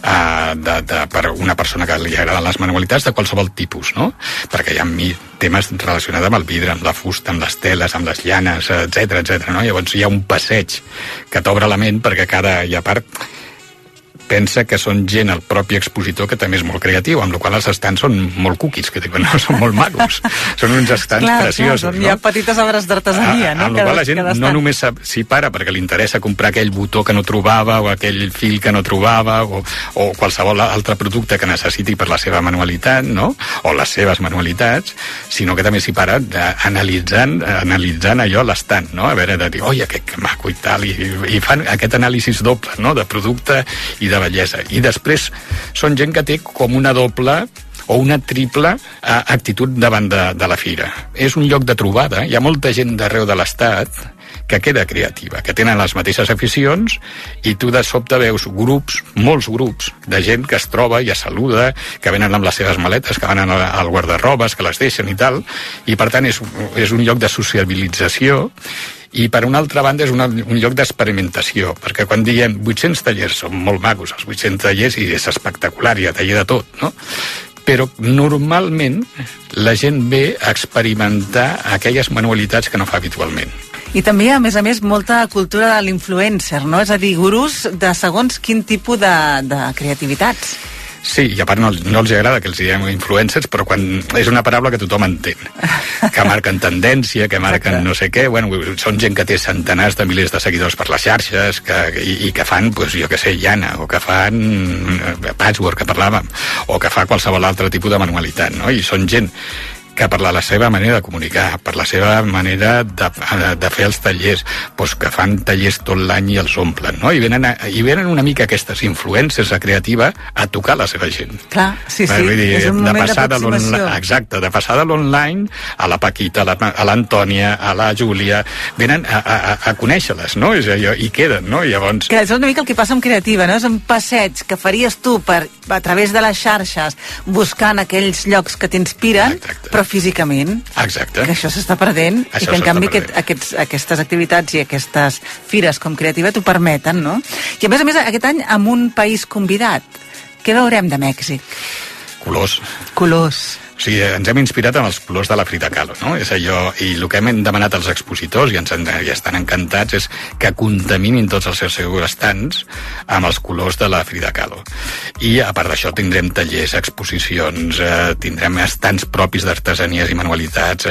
per una persona que li agraden les manualitats de qualsevol tipus, no? Perquè hi ha temes relacionats amb el vidre, amb la fusta, amb les teles, amb les llanes, etc, no? Llavors hi ha un passeig que t'obre la ment perquè i a part pensa que són gent, el propi expositor, que també és molt creatiu, amb la qual els estants són molt cookies, que diuen, no, són molt macos. Són uns estants preciosos, no? Hi ha petites obres d'artesania, no? Amb la qual la gent no només s'hi para perquè li interessa comprar aquell botó que no trobava, o aquell fil que no trobava, o qualsevol altre producte que necessiti per la seva manualitat, no? O les seves manualitats, sinó que també s'hi para analitzant allò l'estant, no? A veure, de dir, oi, que maco i tal, i fan aquest anàlisi doble, no? De producte i de bellesa. I després són gent que té com una doble o una triple actitud davant de la fira. És un lloc de trobada, hi ha molta gent d'arreu de l'estat que queda creativa, que tenen les mateixes aficions, i tu de sobte veus molts grups de gent que es troba i es saluda, que venen amb les seves maletes, que van al guardarrobes, que les deixen i tal, i per tant és un lloc de sociabilització. I per una altra banda és un lloc d'experimentació, perquè quan diem 800 tallers, són molt macos els 800 tallers i és espectacular, hi ha taller de tot, no? Però normalment la gent ve a experimentar aquelles manualitats que no fa habitualment. I també, a més, molta cultura de l'influencer, no? És a dir, gurús de segons quin tipus de creativitats. Sí, i a part no els agrada que els diguem influencers, però quan és una paraula que tothom entén, que marquen tendència, que marquen no sé què, bueno, són gent que té centenars de milers de seguidors per les xarxes i que fan, doncs, jo què sé, llana, o que fan patchwork, que parlàvem, o que fa qualsevol altre tipus de manualitat, no? I són gent que per la seva manera de comunicar, per la seva manera de fer els tallers, doncs que fan tallers tot l'any i els omplen, no? I venen una mica aquestes influències creativa a tocar la seva gent. Clar, sí, és un moment d'aproximació. Exacte, de passar de l'online a la Paquita, a l'Antònia, a la Júlia, venen a conèixer-les, no? I queden, no? Llavors... Clar, és una mica el que passa amb creativa, no? És un passeig que faries tu a través de les xarxes, buscant aquells llocs que t'inspiren, però físicament. Exacte. Que això s'està perdent, i que en canvi aquestes activitats i aquestes fires com creativa t'ho permeten, no? I a més, aquest any amb un país convidat. Què veurem de Mèxic? Colors. O sigui, ens hem inspirat en els colors de la Frida Kahlo, no? És allò, i el que hem demanat als expositors, i estan encantats, és que contaminin tots els seus estants amb els colors de la Frida Kahlo. I a part d'això tindrem tallers, exposicions, tindrem estants propis d'artesanies i manualitats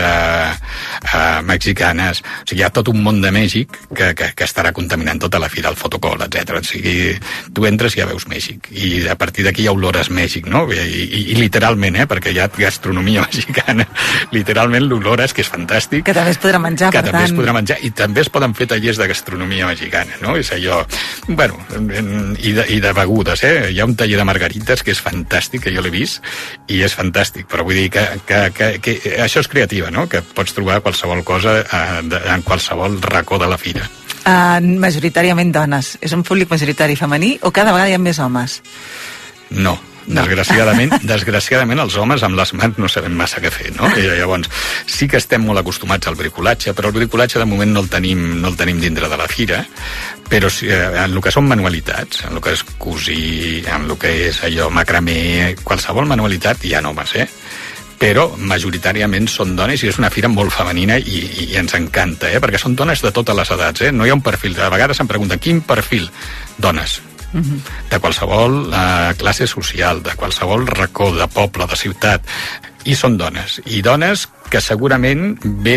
mexicanes. O sigui, hi ha tot un món de Mèxic que estarà contaminant tota la fira, el fotocol, etc. O sigui, tu entres i ja veus Mèxic. I a partir d'aquí hi ha olores Mèxic, no? I literalment, perquè hi ha gastronomia mexicana, literalment l'olor és que és fantàstic. Que també es podrà menjar, per tant. També es podrà menjar, i també es poden fer tallers de gastronomia mexicana, no? És allò, bueno, i de begudes, Hi ha un taller de margarites que és fantàstic, que jo l'he vist, i és fantàstic, però vull dir que això és creativa, no? Que pots trobar qualsevol cosa en qualsevol racó de la fira. Majoritàriament dones. És un públic majoritari femení o cada vegada hi ha més homes? No. Desgraciadament els homes amb les mans no sabem massa què fer, no? I llavors sí que estem molt acostumats al bricolatge, però el bricolatge de moment no el tenim dintre de la fira, però en el que són manualitats, en el que és cosir, en el que és allò macramé, qualsevol manualitat hi ha homes, però majoritàriament són dones, i és una fira molt femenina i ens encanta, perquè són dones de totes les edats, no hi ha un perfil. A vegades em pregunten quin perfil? Dones. De qualsevol classe social, de qualsevol racó, de poble, de ciutat, i són dones, que segurament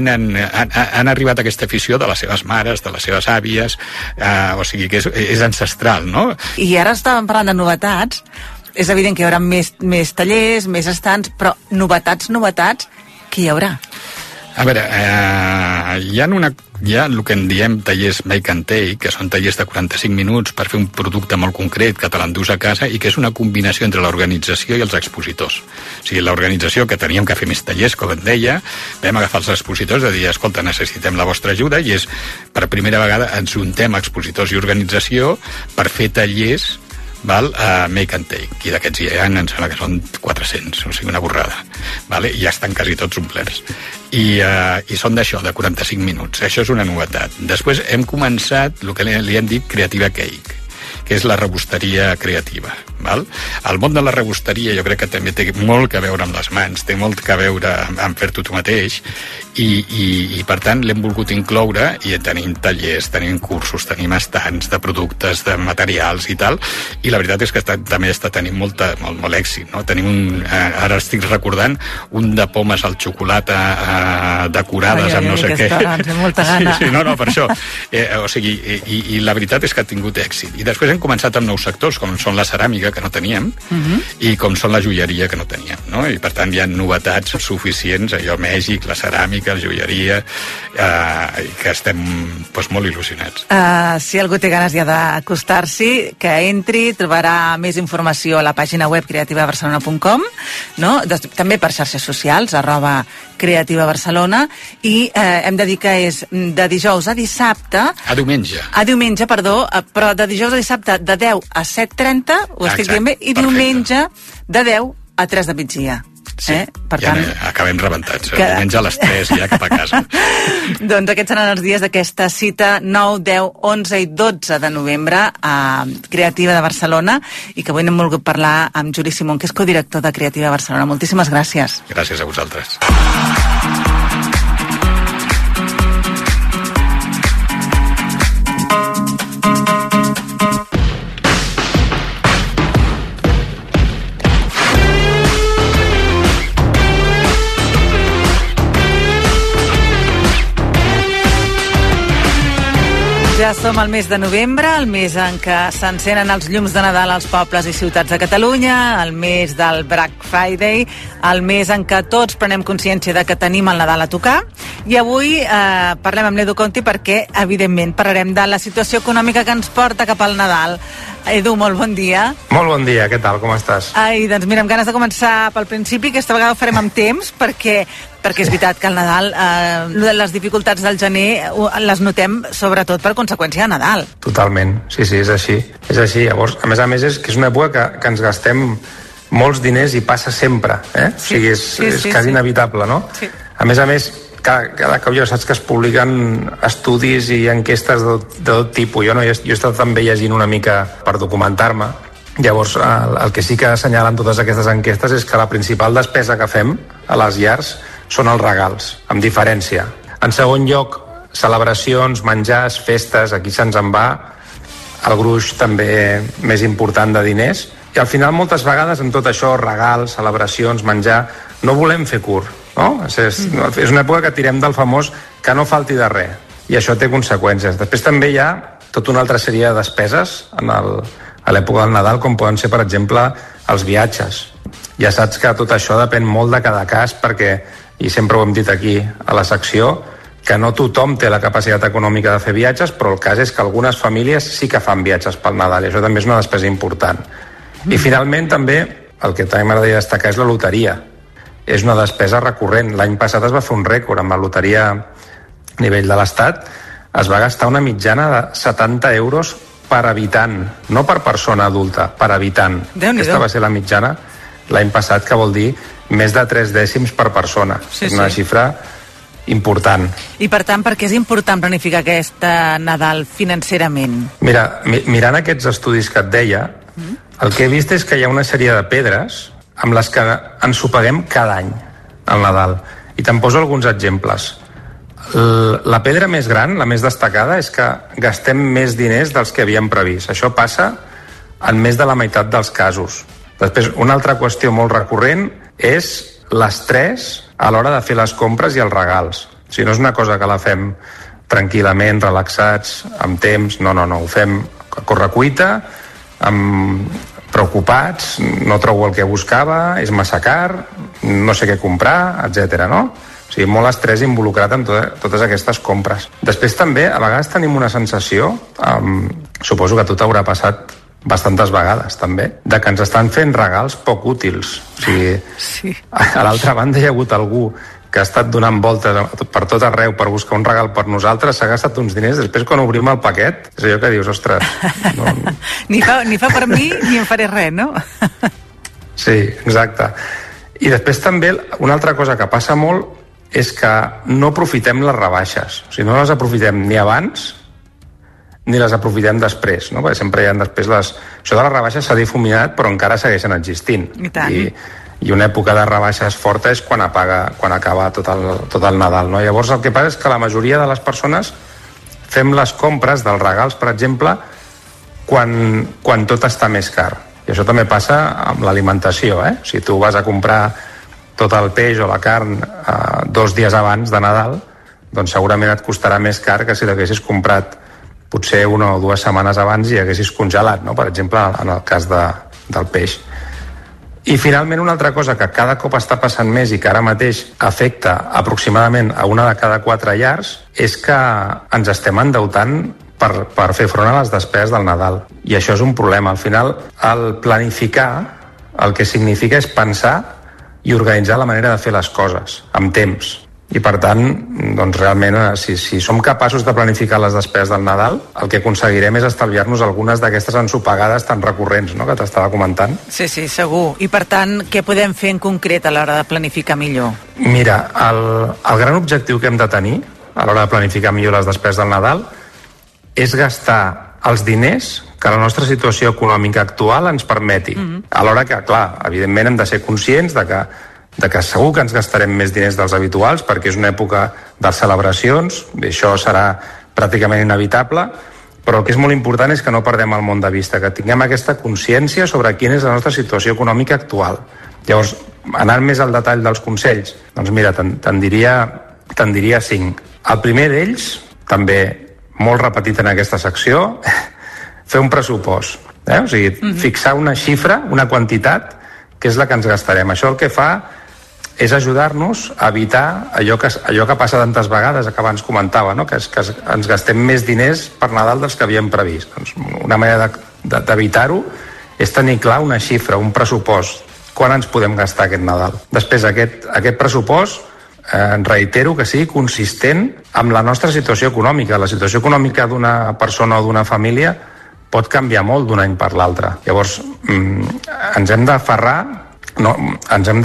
han arribat a aquesta afició de les seves mares, de les seves àvies, o sigui que és ancestral, no? I ara estàvem parlant de novetats. És evident que hi haurà més tallers, més estants, però novetats, què hi haurà? A veure, hi ha el que en diem tallers make and take, que són tallers de 45 minuts per fer un producte molt concret que te l'endús a casa i que és una combinació entre l'organització i els expositors. O sigui, l'organització, que teníem que fer més tallers, com et deia, vam agafar els expositors de dir, escolta, necessitem la vostra ajuda, i és, per primera vegada, ens juntem expositors i organització per fer tallers, val, make and take, i d'aquests hi ha, em sembla que són 400, o sigui, una borrada, vale? I ja estan quasi tots omplerts. I són d'això, de 45 minuts. Això és una novetat. Després hem començat el que li hem dit Creativa Cake, que és la rebosteria creativa. Val? El món de la rebosteria jo crec que també té molt a veure amb les mans, té molt a veure amb fer-t'ho tu mateix, i per tant l'hem volgut incloure, i tenim tallers, tenim cursos, tenim estants de productes, de materials i tal, i la veritat és que també està tenint molt èxit, no? Tenim ara estic recordant un de pomes al xocolata decorades amb no sé què. Té molta gana. Sí, no, per això. O sigui, i la veritat és que ha tingut èxit. I després hem començat amb nous sectors, com són la ceràmica, que no teníem, i com són la joieria, que no teníem, no? I per tant hi ha novetats suficients, allò màgic, la ceràmica, la joieria, que estem molt il·lusionats. Si algú té ganes ja d'acostar-s'hi, que entri, trobarà més informació a la pàgina web creativabarcelona.com, no? També per xarxes socials, @Creativa Barcelona, i hem de dir que és de dijous a dissabte... A diumenge. A diumenge, perdó, però de dijous a dissabte de 10 a 7:30, ho estic dient bé, i diumenge de 10 a 3 de migdia. Sí, per tant, acabem rebentats. Diumenge a les 3 ja cap a casa. Doncs aquests seran els dies d'aquesta cita 9, 10, 11 i 12 de novembre a Creativa de Barcelona, i que avui hem volgut parlar amb Juli Simón, que és codirector de Creativa Barcelona. Moltíssimes gràcies. Gràcies a vosaltres. Ja som al mes de novembre, el mes en què s'encenen els llums de Nadal als pobles i ciutats de Catalunya, el mes del Black Friday, el mes en què tots prenem consciència de que tenim el Nadal a tocar, i avui parlem amb l'Edu Conti perquè, evidentment, parlarem de la situació econòmica que ens porta cap al Nadal. Edu, molt bon dia. Molt bon dia, què tal, com estàs? Ai, doncs mira, amb ganes de començar pel principi, aquesta vegada ho farem amb temps, perquè és veritat que el Nadal, les dificultats del gener les notem sobretot per conseqüència de Nadal. Totalment, sí, és així. És així, llavors, a més és que és una època que ens gastem molts diners i passa sempre, eh? Sí, o sigui, és quasi inevitable, no? Sí. A més, cada cop ja saps que es publiquen estudis i enquestes de tot tipus. Jo he estat també llegint una mica per documentar-me. Llavors, el que sí que assenyalen totes aquestes enquestes és que la principal despesa que fem a les llars són els regals, amb diferència. En segon lloc, celebracions, menjars, festes, aquí se'ns en va el gruix també més important de diners. I al final, moltes vegades, en tot això, regals, celebracions, menjar, no volem fer curt, no? És una època que tirem del famós que no falti de res, i això té conseqüències. Després també hi ha tota una altra sèrie de despeses a l'època del Nadal, com poden ser, per exemple, els viatges. Ja saps que tot això depèn molt de cada cas, perquè, i sempre ho hem dit aquí a la secció, que no tothom té la capacitat econòmica de fer viatges, però el cas és que algunes famílies sí que fan viatges pel Nadal, i això també és una despesa important. I finalment també, el que també m'agradaria destacar és la loteria. És una despesa recurrent. L'any passat es va fer un rècord amb la loteria a nivell de l'Estat. Es va gastar una mitjana de 70 euros per habitant, no per persona adulta, per habitant. Aquesta va ser la mitjana l'any passat, que vol dir més de 3 dècims per persona. Sí, és una xifra important. I per tant, per què és important planificar aquest Nadal financerament? Mira, mirant aquests estudis que et deia, el que he vist és que hi ha una sèrie de pedres amb les que ens ho paguem cada any al Nadal. I te'n poso alguns exemples. La pedra més gran, la més destacada, és que gastem més diners dels que havíem previst. Això passa en més de la meitat dels casos. Després, una altra qüestió molt recurrent és l'estrès a l'hora de fer les compres i els regals. O sigui, no és una cosa que la fem tranquil·lament, relaxats, amb temps, no, ho fem a correcuita, preocupats, no trobo el que buscava, és massa car, no sé què comprar, etc. no? O sigui, molt estrès involucrat en totes aquestes compres. Després també, a vegades tenim una sensació, suposo que a tu t'haurà passat bastantes vegades també, de que ens estan fent regals poc útils. O sigui, sí. A l'altra banda hi ha hagut algú que ha estat donant voltes per tot arreu per buscar un regal per nosaltres, s'ha gastat uns diners, després quan obrim el paquet és allò que dius, ostres... No... ni fa per mi ni em faré res, no? Sí, exacte. I després també una altra cosa que passa molt és que no aprofitem les rebaixes. O sigui, no les aprofitem ni abans ni les aprofitem després, no? Perquè sempre hi ha després això de les rebaixes s'ha difuminat però encara segueixen existint. I tant. I una època de rebaixes forta és quan acaba tot el Nadal, no? Llavors el que passa és que la majoria de les persones fem les compres dels regals, per exemple, quan tot està més car. I això també passa amb l'alimentació, Si tu vas a comprar tot el peix o la carn 2 dies abans de Nadal, doncs segurament et costarà més car que si l'haguessis comprat potser 1 o 2 setmanes abans i haguessis congelat, no? Per exemple, en el cas del peix. I finalment una altra cosa que cada cop està passant més i que ara mateix afecta aproximadament a 1 de cada 4 llars és que ens estem endeutant per fer front a les despeses del Nadal. I això és un problema. Al final, el planificar el que significa és pensar i organitzar la manera de fer les coses, amb temps. I per tant, doncs realment, si som capaços de planificar les despeses del Nadal, el que aconseguirem és estalviar-nos algunes d'aquestes ensopegades tan recurrents, no?, que t'estava comentant. Sí, segur. I per tant, què podem fer en concret a l'hora de planificar millor? Mira, el gran objectiu que hem de tenir a l'hora de planificar millor les despeses del Nadal és gastar els diners que la nostra situació econòmica actual ens permeti. Alhora que, clar, evidentment hem de ser conscients de que segur que ens gastarem més diners dels habituals perquè és una època de celebracions, i això serà pràcticament inevitable, però el que és molt important és que no perdem el món de vista, que tinguem aquesta consciència sobre quina és la nostra situació econòmica actual. Llavors, anant més al detall dels consells, doncs mira, te'n diria 5. El primer d'ells, també molt repetit en aquesta secció, fer un pressupost. O sigui, fixar una xifra, una quantitat, que és la que ens gastarem. Això el que fa és ajudar-nos a evitar allò que passa tantes vegades, que abans comentava, no? que ens gastem més diners per Nadal dels que havíem previst. Doncs una manera d'evitar-ho és tenir clar una xifra, un pressupost, quan ens podem gastar aquest Nadal. Després, aquest pressupost, reitero que sigui consistent amb la nostra situació econòmica. La situació econòmica d'una persona o d'una família pot canviar molt d'un any per l'altre. Llavors, ens hem d'aferrar, ens hem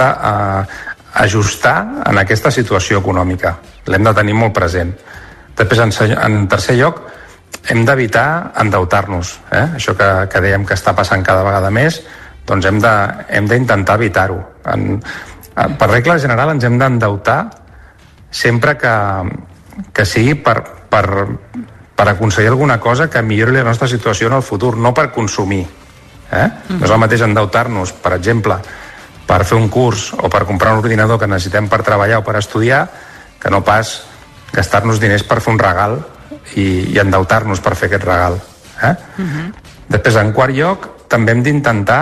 d'ajustar en aquesta situació econòmica. L'hem de tenir molt present. Després, en tercer lloc, hem d'evitar endeutar-nos. Això que dèiem que està passant cada vegada més, doncs hem d'intentar evitar-ho. Per regla general ens hem d'endeutar sempre que sigui per aconseguir alguna cosa que millori la nostra situació en el futur, no per consumir. No és el mateix endeutar-nos, per exemple, per fer un curs o per comprar un ordinador que necessitem per treballar o per estudiar, que no pas gastar-nos diners per fer un regal i endeutar-nos per fer aquest regal. Després, en quart lloc, també hem d'intentar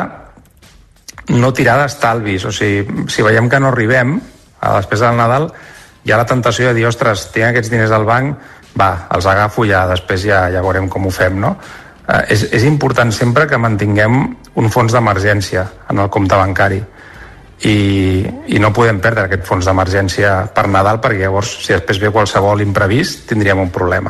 no tirar d'estalvis. O sigui, si veiem que no arribem a la despesa del Nadal, hi ha la tentació de dir, ostres, tinc aquests diners al banc, els agafo ja, després ja veurem com ho fem, no? És important sempre que mantinguem un fons d'emergència en el compte bancari i no podem perdre aquest fons d'emergència per Nadal, perquè llavors, si després ve qualsevol imprevist, tindríem un problema.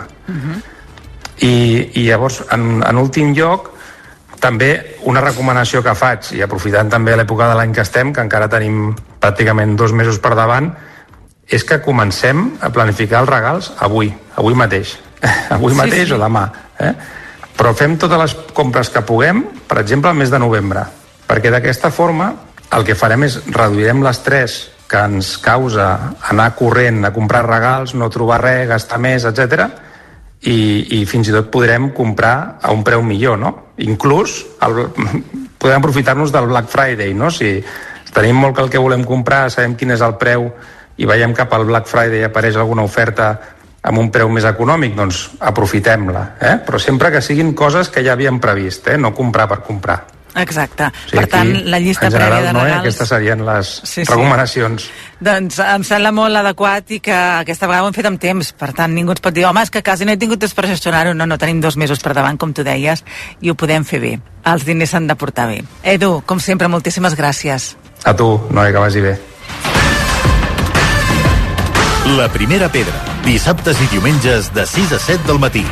I llavors, en últim lloc, també una recomanació que faig, i aprofitant també l'època de l'any que estem, que encara tenim pràcticament 2 mesos per davant, és que comencem a planificar els regals avui mateix. Avui mateix o demà. Però fem totes les compres que puguem, per exemple, al mes de novembre, perquè d'aquesta forma el que farem és reduirem l'estrès que ens causa anar corrent a comprar regals, no trobar res, gastar més, etc. I fins i tot podrem comprar a un preu millor, no? Inclús podem aprofitar-nos del Black Friday, no? Si tenim molt que el que volem comprar, sabem quin és el preu i veiem cap al Black Friday i apareix alguna oferta amb un preu més econòmic, doncs aprofitem-la. Però sempre que siguin coses que ja havíem previst, no comprar per comprar. Exacte. Per tant, la llista prèvia de regals... Aquestes serien les recomanacions. Doncs em sembla molt adequat i que aquesta vegada ho hem fet amb temps. Per tant, ningú ens pot dir, home, és que quasi no he tingut temps per gestionar-ho. No, tenim 2 mesos per davant, com tu deies, i ho podem fer bé. Els diners s'han de portar bé. Edu, com sempre, moltíssimes gràcies. A tu, Noé, que vagi bé. La primera pedra, dissabtes i diumenges de 6 a 7 del matí.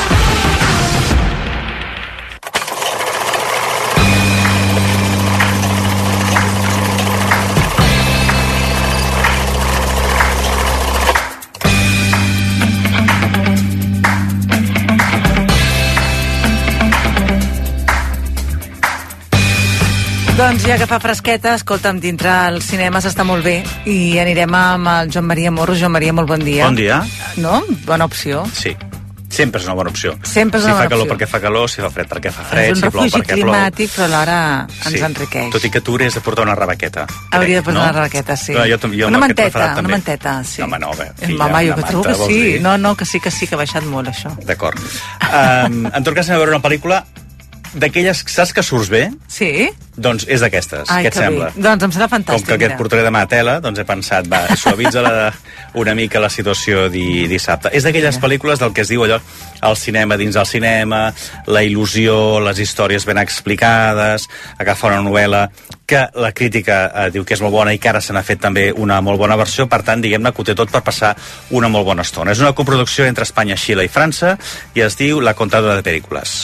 Doncs ja que fa fresqueta, escolta'm, dintre els cinemes està molt bé i anirem amb el Joan Maria Morro. Joan Maria, molt bon dia. Bon dia. No? Bona opció. Sí. Sempre és una bona opció. Sempre és una bona opció. Si fa calor perquè fa calor, si fa fred perquè fa fred, si plou perquè plou. És un refugi climàtic, però alhora ens enriqueix. Tot i que tu hauries de portar una rebaqueta. Hauria de portar una rebaqueta, sí. Una manteta, sí. Home, no, filla, home, jo una trobo manta, que sí. No, que sí, que ha baixat molt, això. D'acord. En tot cas, anem a veure una pel·lícula d'aquelles, saps que surts bé? Sí. Doncs és d'aquestes. Què et sembla? Doncs em serà fantàstic. Com que aquest portaré demà a tela, doncs he pensat, va, suavitza una mica la situació dissabte. És d'aquelles pel·lícules del que es diu allò, el cinema dins del cinema, la il·lusió, les històries ben explicades, agafar una novel·la que la crítica diu que és molt bona i que ara se n'ha fet també una molt bona versió, per tant, diguem-ne que ho té tot per passar una molt bona estona. És una coproducció entre Espanya, Xile i França i es diu La contadora de películas.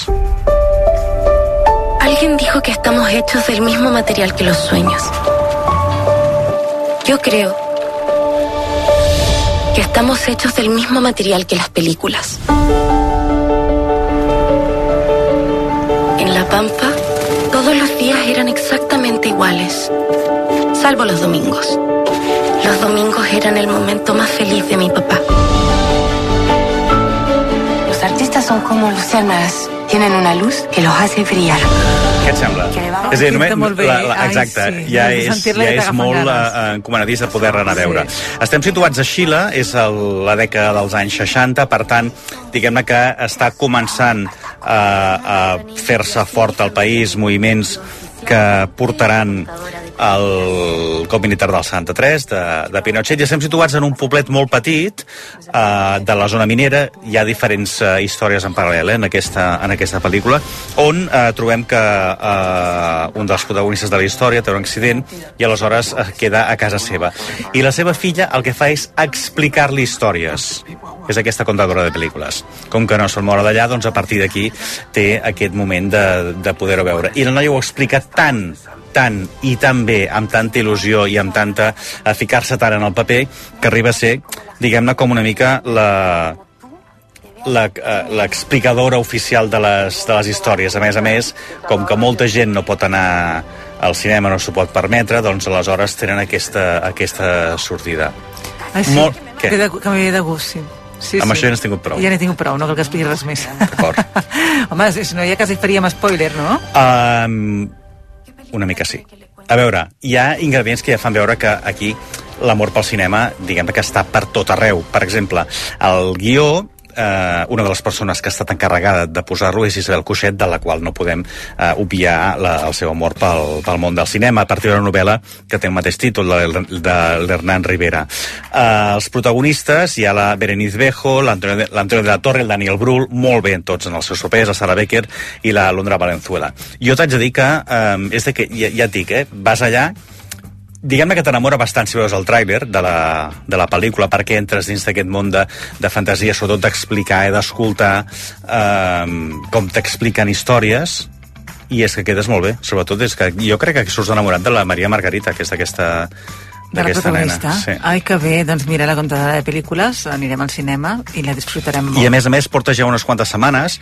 Alguien dijo que estamos hechos del mismo material que los sueños. Yo creo que estamos hechos del mismo material que las películas. En La Pampa, todos los días eran exactamente iguales, salvo los domingos. Los domingos eran el momento más feliz de mi papá. Los artistas son como luciérnagas. Tienen una luz que los hace brillar. Què et sembla? És a dir, només, exacte, ja és molt encomanadís de poder anar a veure. Estem situats a Xile, és la dècada dels anys 60, per tant, diguem-ne que està començant a fer-se fort al país moviments que portaran el cop militar del 73 de Pinochet, i estem situats en un poblet molt petit de la zona minera. Hi ha diferents històries en paral·lel en aquesta pel·lícula, on trobem que un dels protagonistes de la història té un accident i aleshores queda a casa seva, i la seva filla el que fa és explicar-li històries. És aquesta contadora de pel·lícules. Com que no se'l mora d'allà, doncs a partir d'aquí té aquest moment de poder-ho veure. I la noia ho explica tant i tan bé, amb tanta il·lusió i amb tanta ficar-se tant en el paper, que arriba a ser, diguem-ne, com una mica l'explicadora oficial de les històries. A més, com que molta gent no pot anar al cinema, no s'ho pot permetre, doncs aleshores tenen aquesta sortida. Ah, sí? Que m'havia de gust, sí. Sí, amb això ja n'has tingut prou. Ja n'he tingut prou, no cal que expliqui res més. D'acord. Home, si no, ja quasi faríem spoiler, no? Una mica sí. A veure, hi ha ingredients que ja fan veure que aquí l'amor pel cinema, diguem que està per tot arreu. Per exemple, el guió, una de les persones que ha estat encarregada de posar-lo és Isabel Coixet, de la qual no podem obviar el seu amor pel món del cinema, a partir d'una novel·la que té el mateix títol, de l'Hernán Rivera. Els protagonistes, hi ha la Berenice Bejo, l'Antonio de la Torre, el Daniel Brühl, molt bé tots en els seus papers, la Sara Becker i la Londra Valenzuela. Jo t'haig de dir que, és de que ja et dic, vas allà, diguem-ne que t'enamora bastant si veus el tràiler de la pel·lícula, perquè entres dins d'aquest món de fantasia, sobretot d'explicar i d'escoltar com t'expliquen històries, i és que quedes molt bé. Sobretot és que jo crec que surts enamorat de la Maria Margarita, que és d'aquesta nena. Sí. Ai, que bé, doncs mira, la contadora de pel·lícules, anirem al cinema i la disfrutarem molt. I a més porta ja unes quantes setmanes,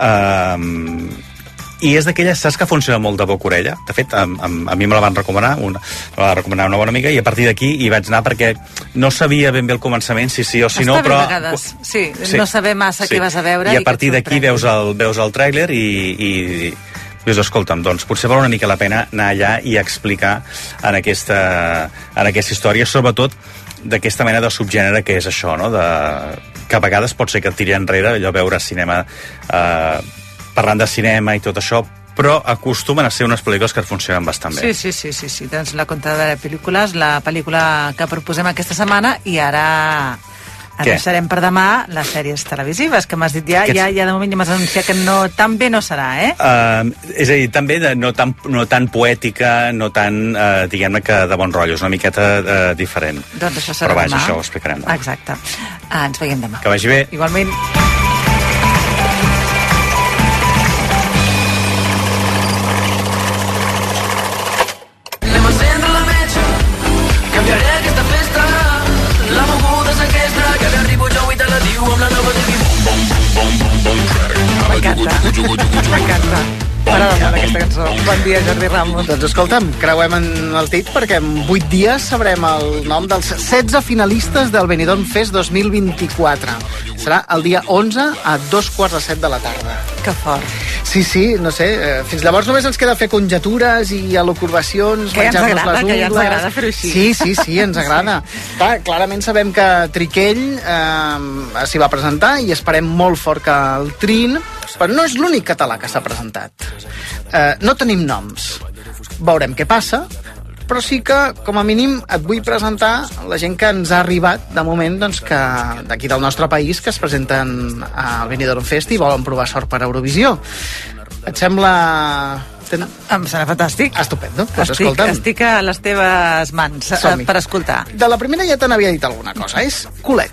i és d'aquelles, saps que funciona molt de boca-orella? De fet, a mi me la van recomanar, una bona amiga, i a partir d'aquí hi vaig anar perquè no sabia ben bé al començament si sí o si no, però... Està bé a vegades, sí, no saber massa què vas a veure. I a partir d'aquí veus el tràiler i dius, escolta'm, doncs potser val una mica la pena anar allà i explicar en aquesta història, sobretot d'aquesta mena de subgènere que és això, no? Que a vegades pot ser que et tiri enrere allò veure cinema... parlant de cinema i tot això, però acostumen a ser unes pel·lícules que funcionen bastant bé. Sí. Doncs la contadora de pel·lícules, la pel·lícula que proposem aquesta setmana, i ara deixarem per demà les sèries televisives, que m'has dit ja de moment ja m'has anunciat que tan bé no serà, és a dir, també no tan poètica, no tan, diguem-ne, que de bon rotllo, és una miqueta diferent. Doncs això serà demà. Però això ho explicarem demà. Exacte. Ens veiem demà. Que vagi bé. Igualment. M'encanta. M'agrada molt aquesta cançó. Bon dia, Jordi Ramos. Doncs escolta'm, creuem en el tit perquè en 8 dies sabrem el nom dels 16 finalistes del Benidorm Fest 2024. Serà el dia 11 a 2:15 de la tarda. Que fort. Sí, no sé, fins llavors només ens queda fer conjetures i elucubracions, menjar-nos les ungles. Que ja ens agrada fer-ho així. Sí, ens agrada. Clarament sabem que Triquell s'hi va presentar i esperem molt fort que el Trin, però no és l'únic català que s'ha presentat. No tenim noms. Veurem què passa, però sí que, com a mínim, et vull presentar la gent que ens ha arribat, de moment, doncs, que d'aquí del nostre país, que es presenten al Benidorm Fest i volen provar sort per Eurovisió. Et sembla... Em sembla fantàstic. Estupendo. Pues estic a les teves mans per escoltar. De la primera ja te n'havia dit alguna cosa. És Colet.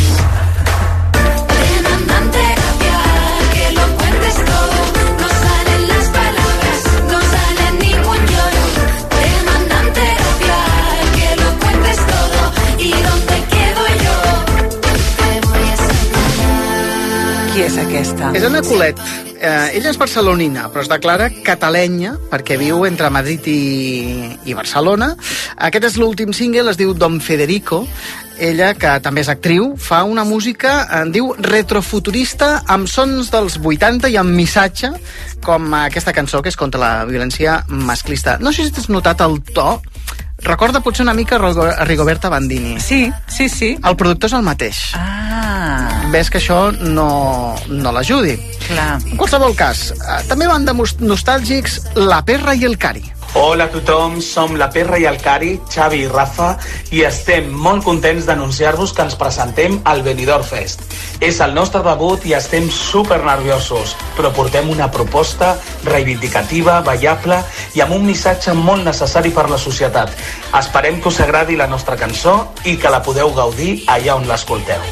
Qui és aquesta? És Ana Colet. Ella és barcelonina, però es declara catalenya perquè viu entre Madrid i Barcelona. Aquest és l'últim single, es diu Don Federico. Ella, que també és actriu, fa una música, en diu retrofuturista, amb sons dels 80 i amb missatge, com aquesta cançó que és contra la violència masclista. No sé si t'has notat el to. Recorda potser una mica a Rigoberta Bandini. Sí. El productor és el mateix. Ves que això no l'ajudi. Clar. En qualsevol cas, també van de nostàlgics La Perra i el Cari. Hola a tothom, som La Perra i el Cari, Xavi i Rafa, i estem molt contents d'anunciar-vos que ens presentem al Benidorm Fest. És el nostre debut i estem super nerviosos, però portem una proposta reivindicativa, ballable i amb un missatge molt necessari per la societat. Esperem que us agradi la nostra cançó i que la podeu gaudir allà on l'escolteu.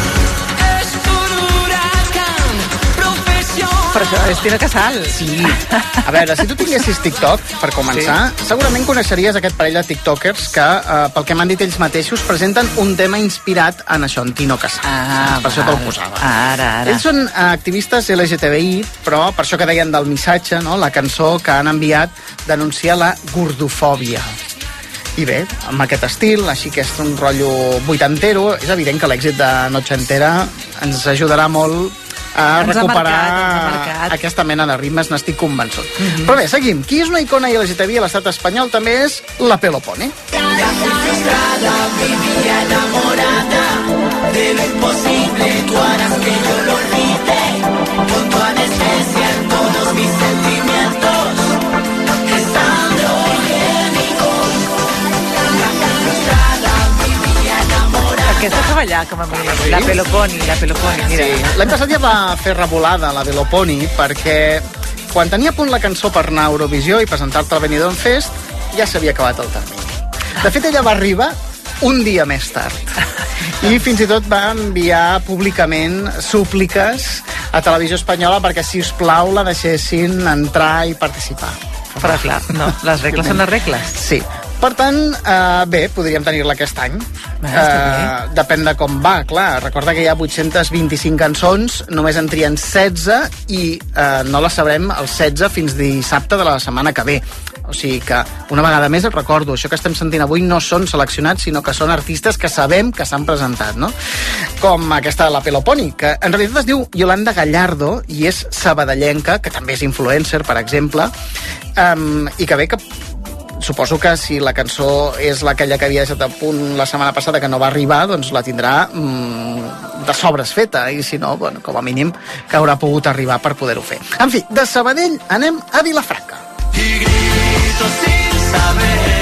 Per això és Tina Casal. Sí. A veure, si tu tinguessis TikTok, per començar, segurament coneixeries aquest parell de tiktokers que, pel que m'han dit ells mateixos, presenten un tema inspirat en això, en Tino Casal. Per això te'l posava. Ara. Ells són activistes LGTBI, però per això que deien del missatge, no? La cançó que han enviat denuncia la gordofòbia. I bé, amb aquest estil, així que és un rotllo vuitantero, és evident que l'èxit de Noche Entera ens ajudarà molt a recuperar aquesta mena de ritmes, n'estic convençut. Però bé, seguim. Qui és una icona LGTBI a l'estat espanyol també és la Pelopone. Vivía enamorada de lo imposible, tú harás que yo lo olvide, con tu anestesia en todos mis sentimientos, es androgénico. Vivía enamorada. Aquesta treballà com a mínim. Sí? La Peloponi, mira. Sí. L'any passat ja va fer revolada la Peloponi perquè quan tenia a punt la cançó per anar a Eurovisió i presentar-te al Benidorm Fest ja s'havia acabat el termini. De fet, ella va arribar un dia més tard i fins i tot va enviar públicament súpliques a Televisió Espanyola perquè, si us plau, la deixessin entrar i participar. Però clar, no, les regles són les regles. Sí. Per tant, bé, podríem tenir-la aquest any. Depèn de com va, clar. Recorda que hi ha 825 cançons, només en trien 16 i no les sabrem el 16 fins dissabte de la setmana que ve. O sigui que, una vegada més, et recordo, això que estem sentint avui no són seleccionats, sinó que són artistes que sabem que s'han presentat, no? Com aquesta de la Peloponi, que en realitat es diu Yolanda Gallardo i és sabadellenca, que també és influencer, per exemple, i que bé que suposo que si la cançó és aquella que havia deixat a punt la setmana passada que no va arribar, doncs la tindrà de sobres feta, i si no, bueno, com a mínim que haurà pogut arribar per poder-ho fer. En fi, de Sabadell anem a Vilafranca. Y grito sin saber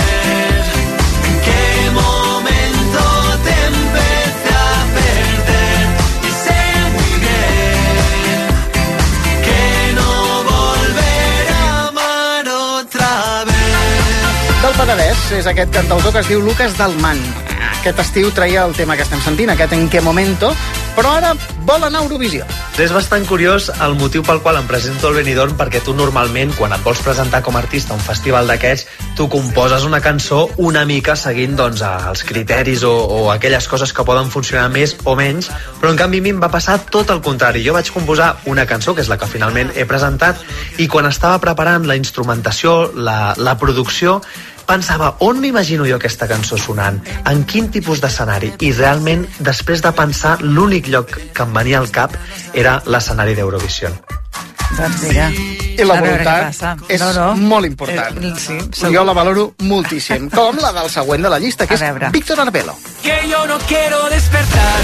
en qué momento te empecé a perder, y sé muy bien que no volveré a amar otra vez. Del Penedès és aquest cantautor que es diu Lucas Dalman. Aquest estiu traia el tema que estem sentint, aquest En qué momento, però ara vol anar a Eurovisió. És bastant curiós el motiu pel qual em presento al Benidorm, perquè tu normalment, quan et vols presentar com a artista a un festival d'aquests, tu composes una cançó una mica seguint doncs, els criteris o aquelles coses que poden funcionar més o menys, però en canvi a mi em va passar tot el contrari. Jo vaig composar una cançó, que és la que finalment he presentat, i quan estava preparant la instrumentació, la producció, pensava, on m'imagino jo aquesta cançó sonant? En quin tipus d'escenari? I realment, després de pensar, l'únic lloc que em venia al cap era l'escenari d'Eurovisió. Doncs mira, I la voluntat és molt important. Sí, jo la valoro moltíssim. Com la del següent de la llista, que és Víctor Arbelo. Que yo no quiero despertar,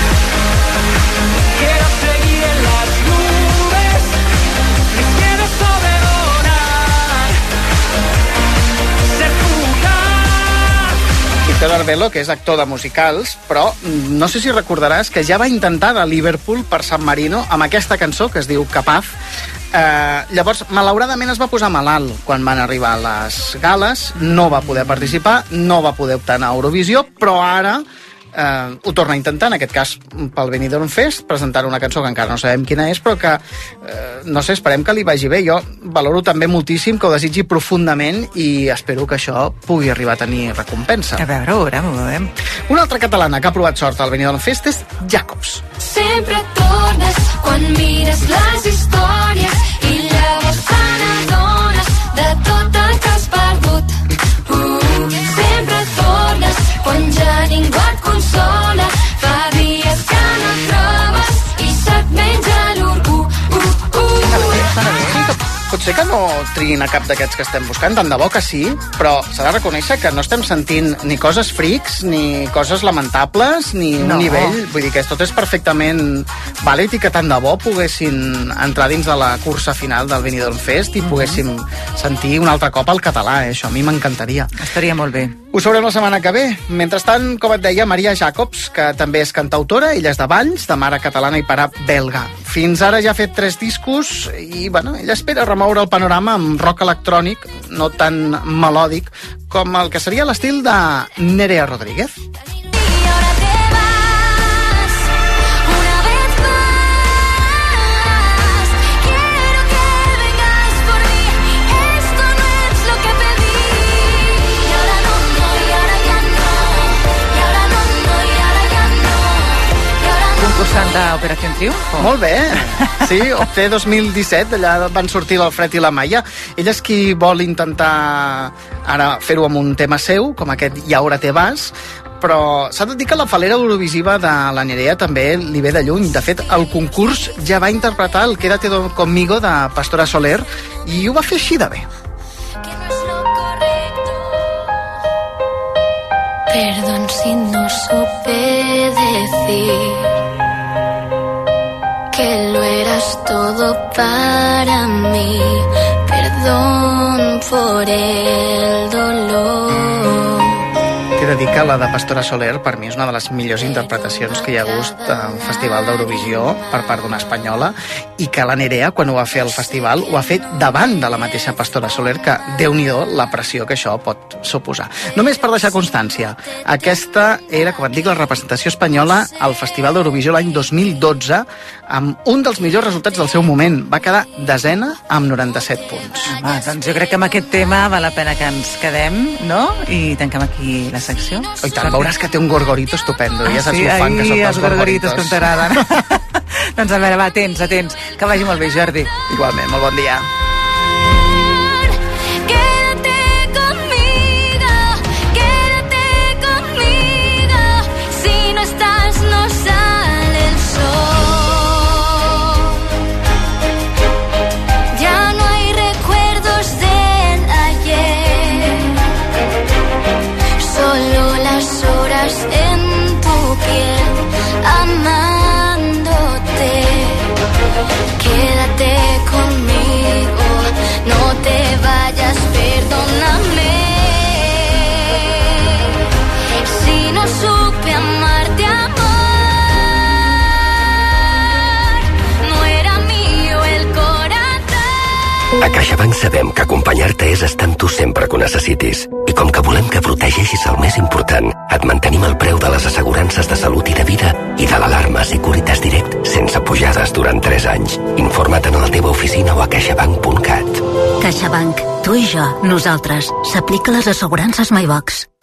quiero seguir en las nubes, me quiero sobrevolar, ser fugaz. Víctor Arbelo, que és actor de musicals, però no sé si recordaràs que ja va intentar de Liverpool per San Marino amb aquesta cançó que es diu Capaz. Llavors, malauradament es va posar malalt quan van arribar les gales, no va poder participar, no va poder optar a Eurovisió, però ara ho torna a intentar, en aquest cas pel Benidorm Fest, presentar una cançó que encara no sabem quina és, però que no sé, esperem que li vagi bé. Jo valoro també moltíssim, que ho desitgi profundament, i espero que això pugui arribar a tenir recompensa. A veure, ho veurem. Una altra catalana que ha provat sort al Benidorm Fest és Jacobs. Sempre tornes quan mires les històries i llavors te n'adones de tot el que has perdut. Sempre tornes quan ja ningú et consola, fa dies que no trobes i se't menja l'orgull. Potser que no triguin a cap d'aquests que estem buscant, tant de bo que sí, però s'ha de reconèixer que no estem sentint ni coses frics, ni coses lamentables, ni un nivell... Vull dir que tot és perfectament vàlid i que tant de bo poguessin entrar dins de la cursa final del Benidorm Fest i poguéssim sentir un altre cop el català, això a mi m'encantaria. Estaria molt bé. Ho sabrem la setmana que ve. Mentrestant, com et deia, Maria Jacobs, que també és cantautora, ella és de Valls, de mare catalana i pare belga. Fins ara ja ha fet 3 discos i, bueno, ella espera remoure el panorama amb rock electrònic, no tan melòdic com el que seria l'estil de Nerea Rodríguez. Concursant d'Operació Triunfo. Molt bé. Sí, Opté 2017, allà van sortir l'Alfred i la Maia. Ella és qui vol intentar ara fer-ho amb un tema seu, com aquest I ahora te vas, però s'ha de dir que la falera eurovisiva de la Nerea també li ve de lluny. De fet, el concurs ja va interpretar el Quédate conmigo de Pastora Soler i ho va fer així de bé. Perdón si no supe decir que lo eras todo para mí. Perdón por el dolor. He de dir que la de Pastora Soler per mi és una de les millors interpretacions que hi ha hagut al Festival d'Eurovisió per part d'una espanyola, i que la Nerea, quan ho va fer al festival, ho ha fet davant de la mateixa Pastora Soler, que Déu-n'hi-do la pressió que això pot suposar. Només per deixar constància, aquesta era, com et dic, la representació espanyola al Festival d'Eurovisió l'any 2012, amb un dels millors resultats del seu moment. Va quedar desena amb 97 punts. Home, doncs jo crec que amb aquest tema val la pena que ens quedem, no? I tanquem aquí la secció. Oh, i tant, veuràs que té un gorgorito estupendo. Ja saps lo fan que són els gorgoritos que t'agraden. Doncs a veure, va, atents. Que vagi molt bé, Jordi. Igualment, molt bon dia. A CaixaBank sabem que acompanyar-te és estar amb tu sempre que ho necessitis. I com que volem que protegeixis el més important, et mantenim el preu de les assegurances de salut i de vida i de l'alarma Securitas Direct sense pujades durant 3 anys. Informa't a la teva oficina o a caixabank.cat. CaixaBank. Tu i jo. Nosaltres. S'aplica les assegurances MyBox.